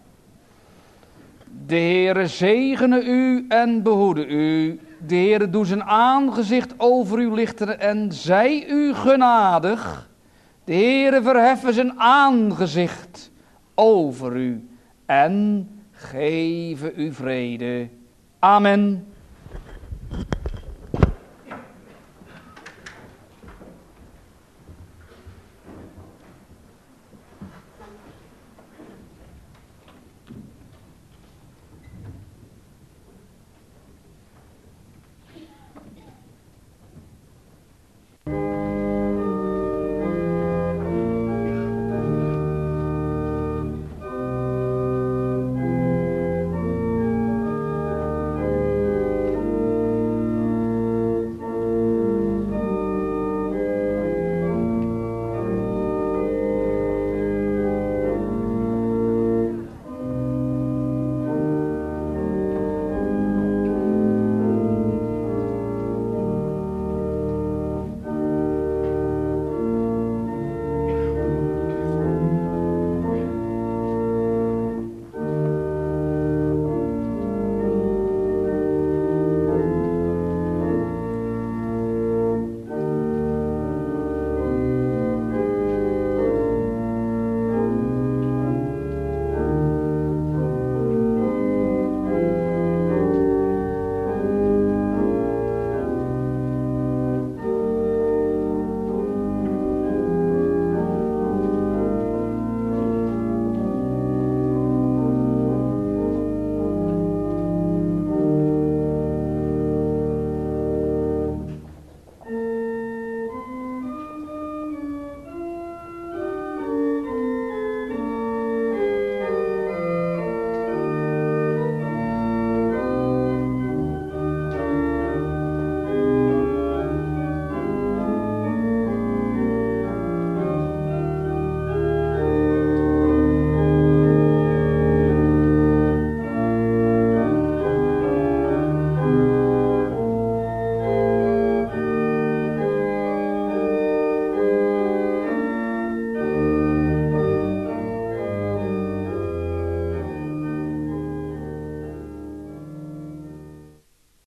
De Heere zegene u en behoede u. De Heere doe zijn aangezicht over u lichten en zij u genadig. De Heere verheffen zijn aangezicht over u en geven u vrede. Amen.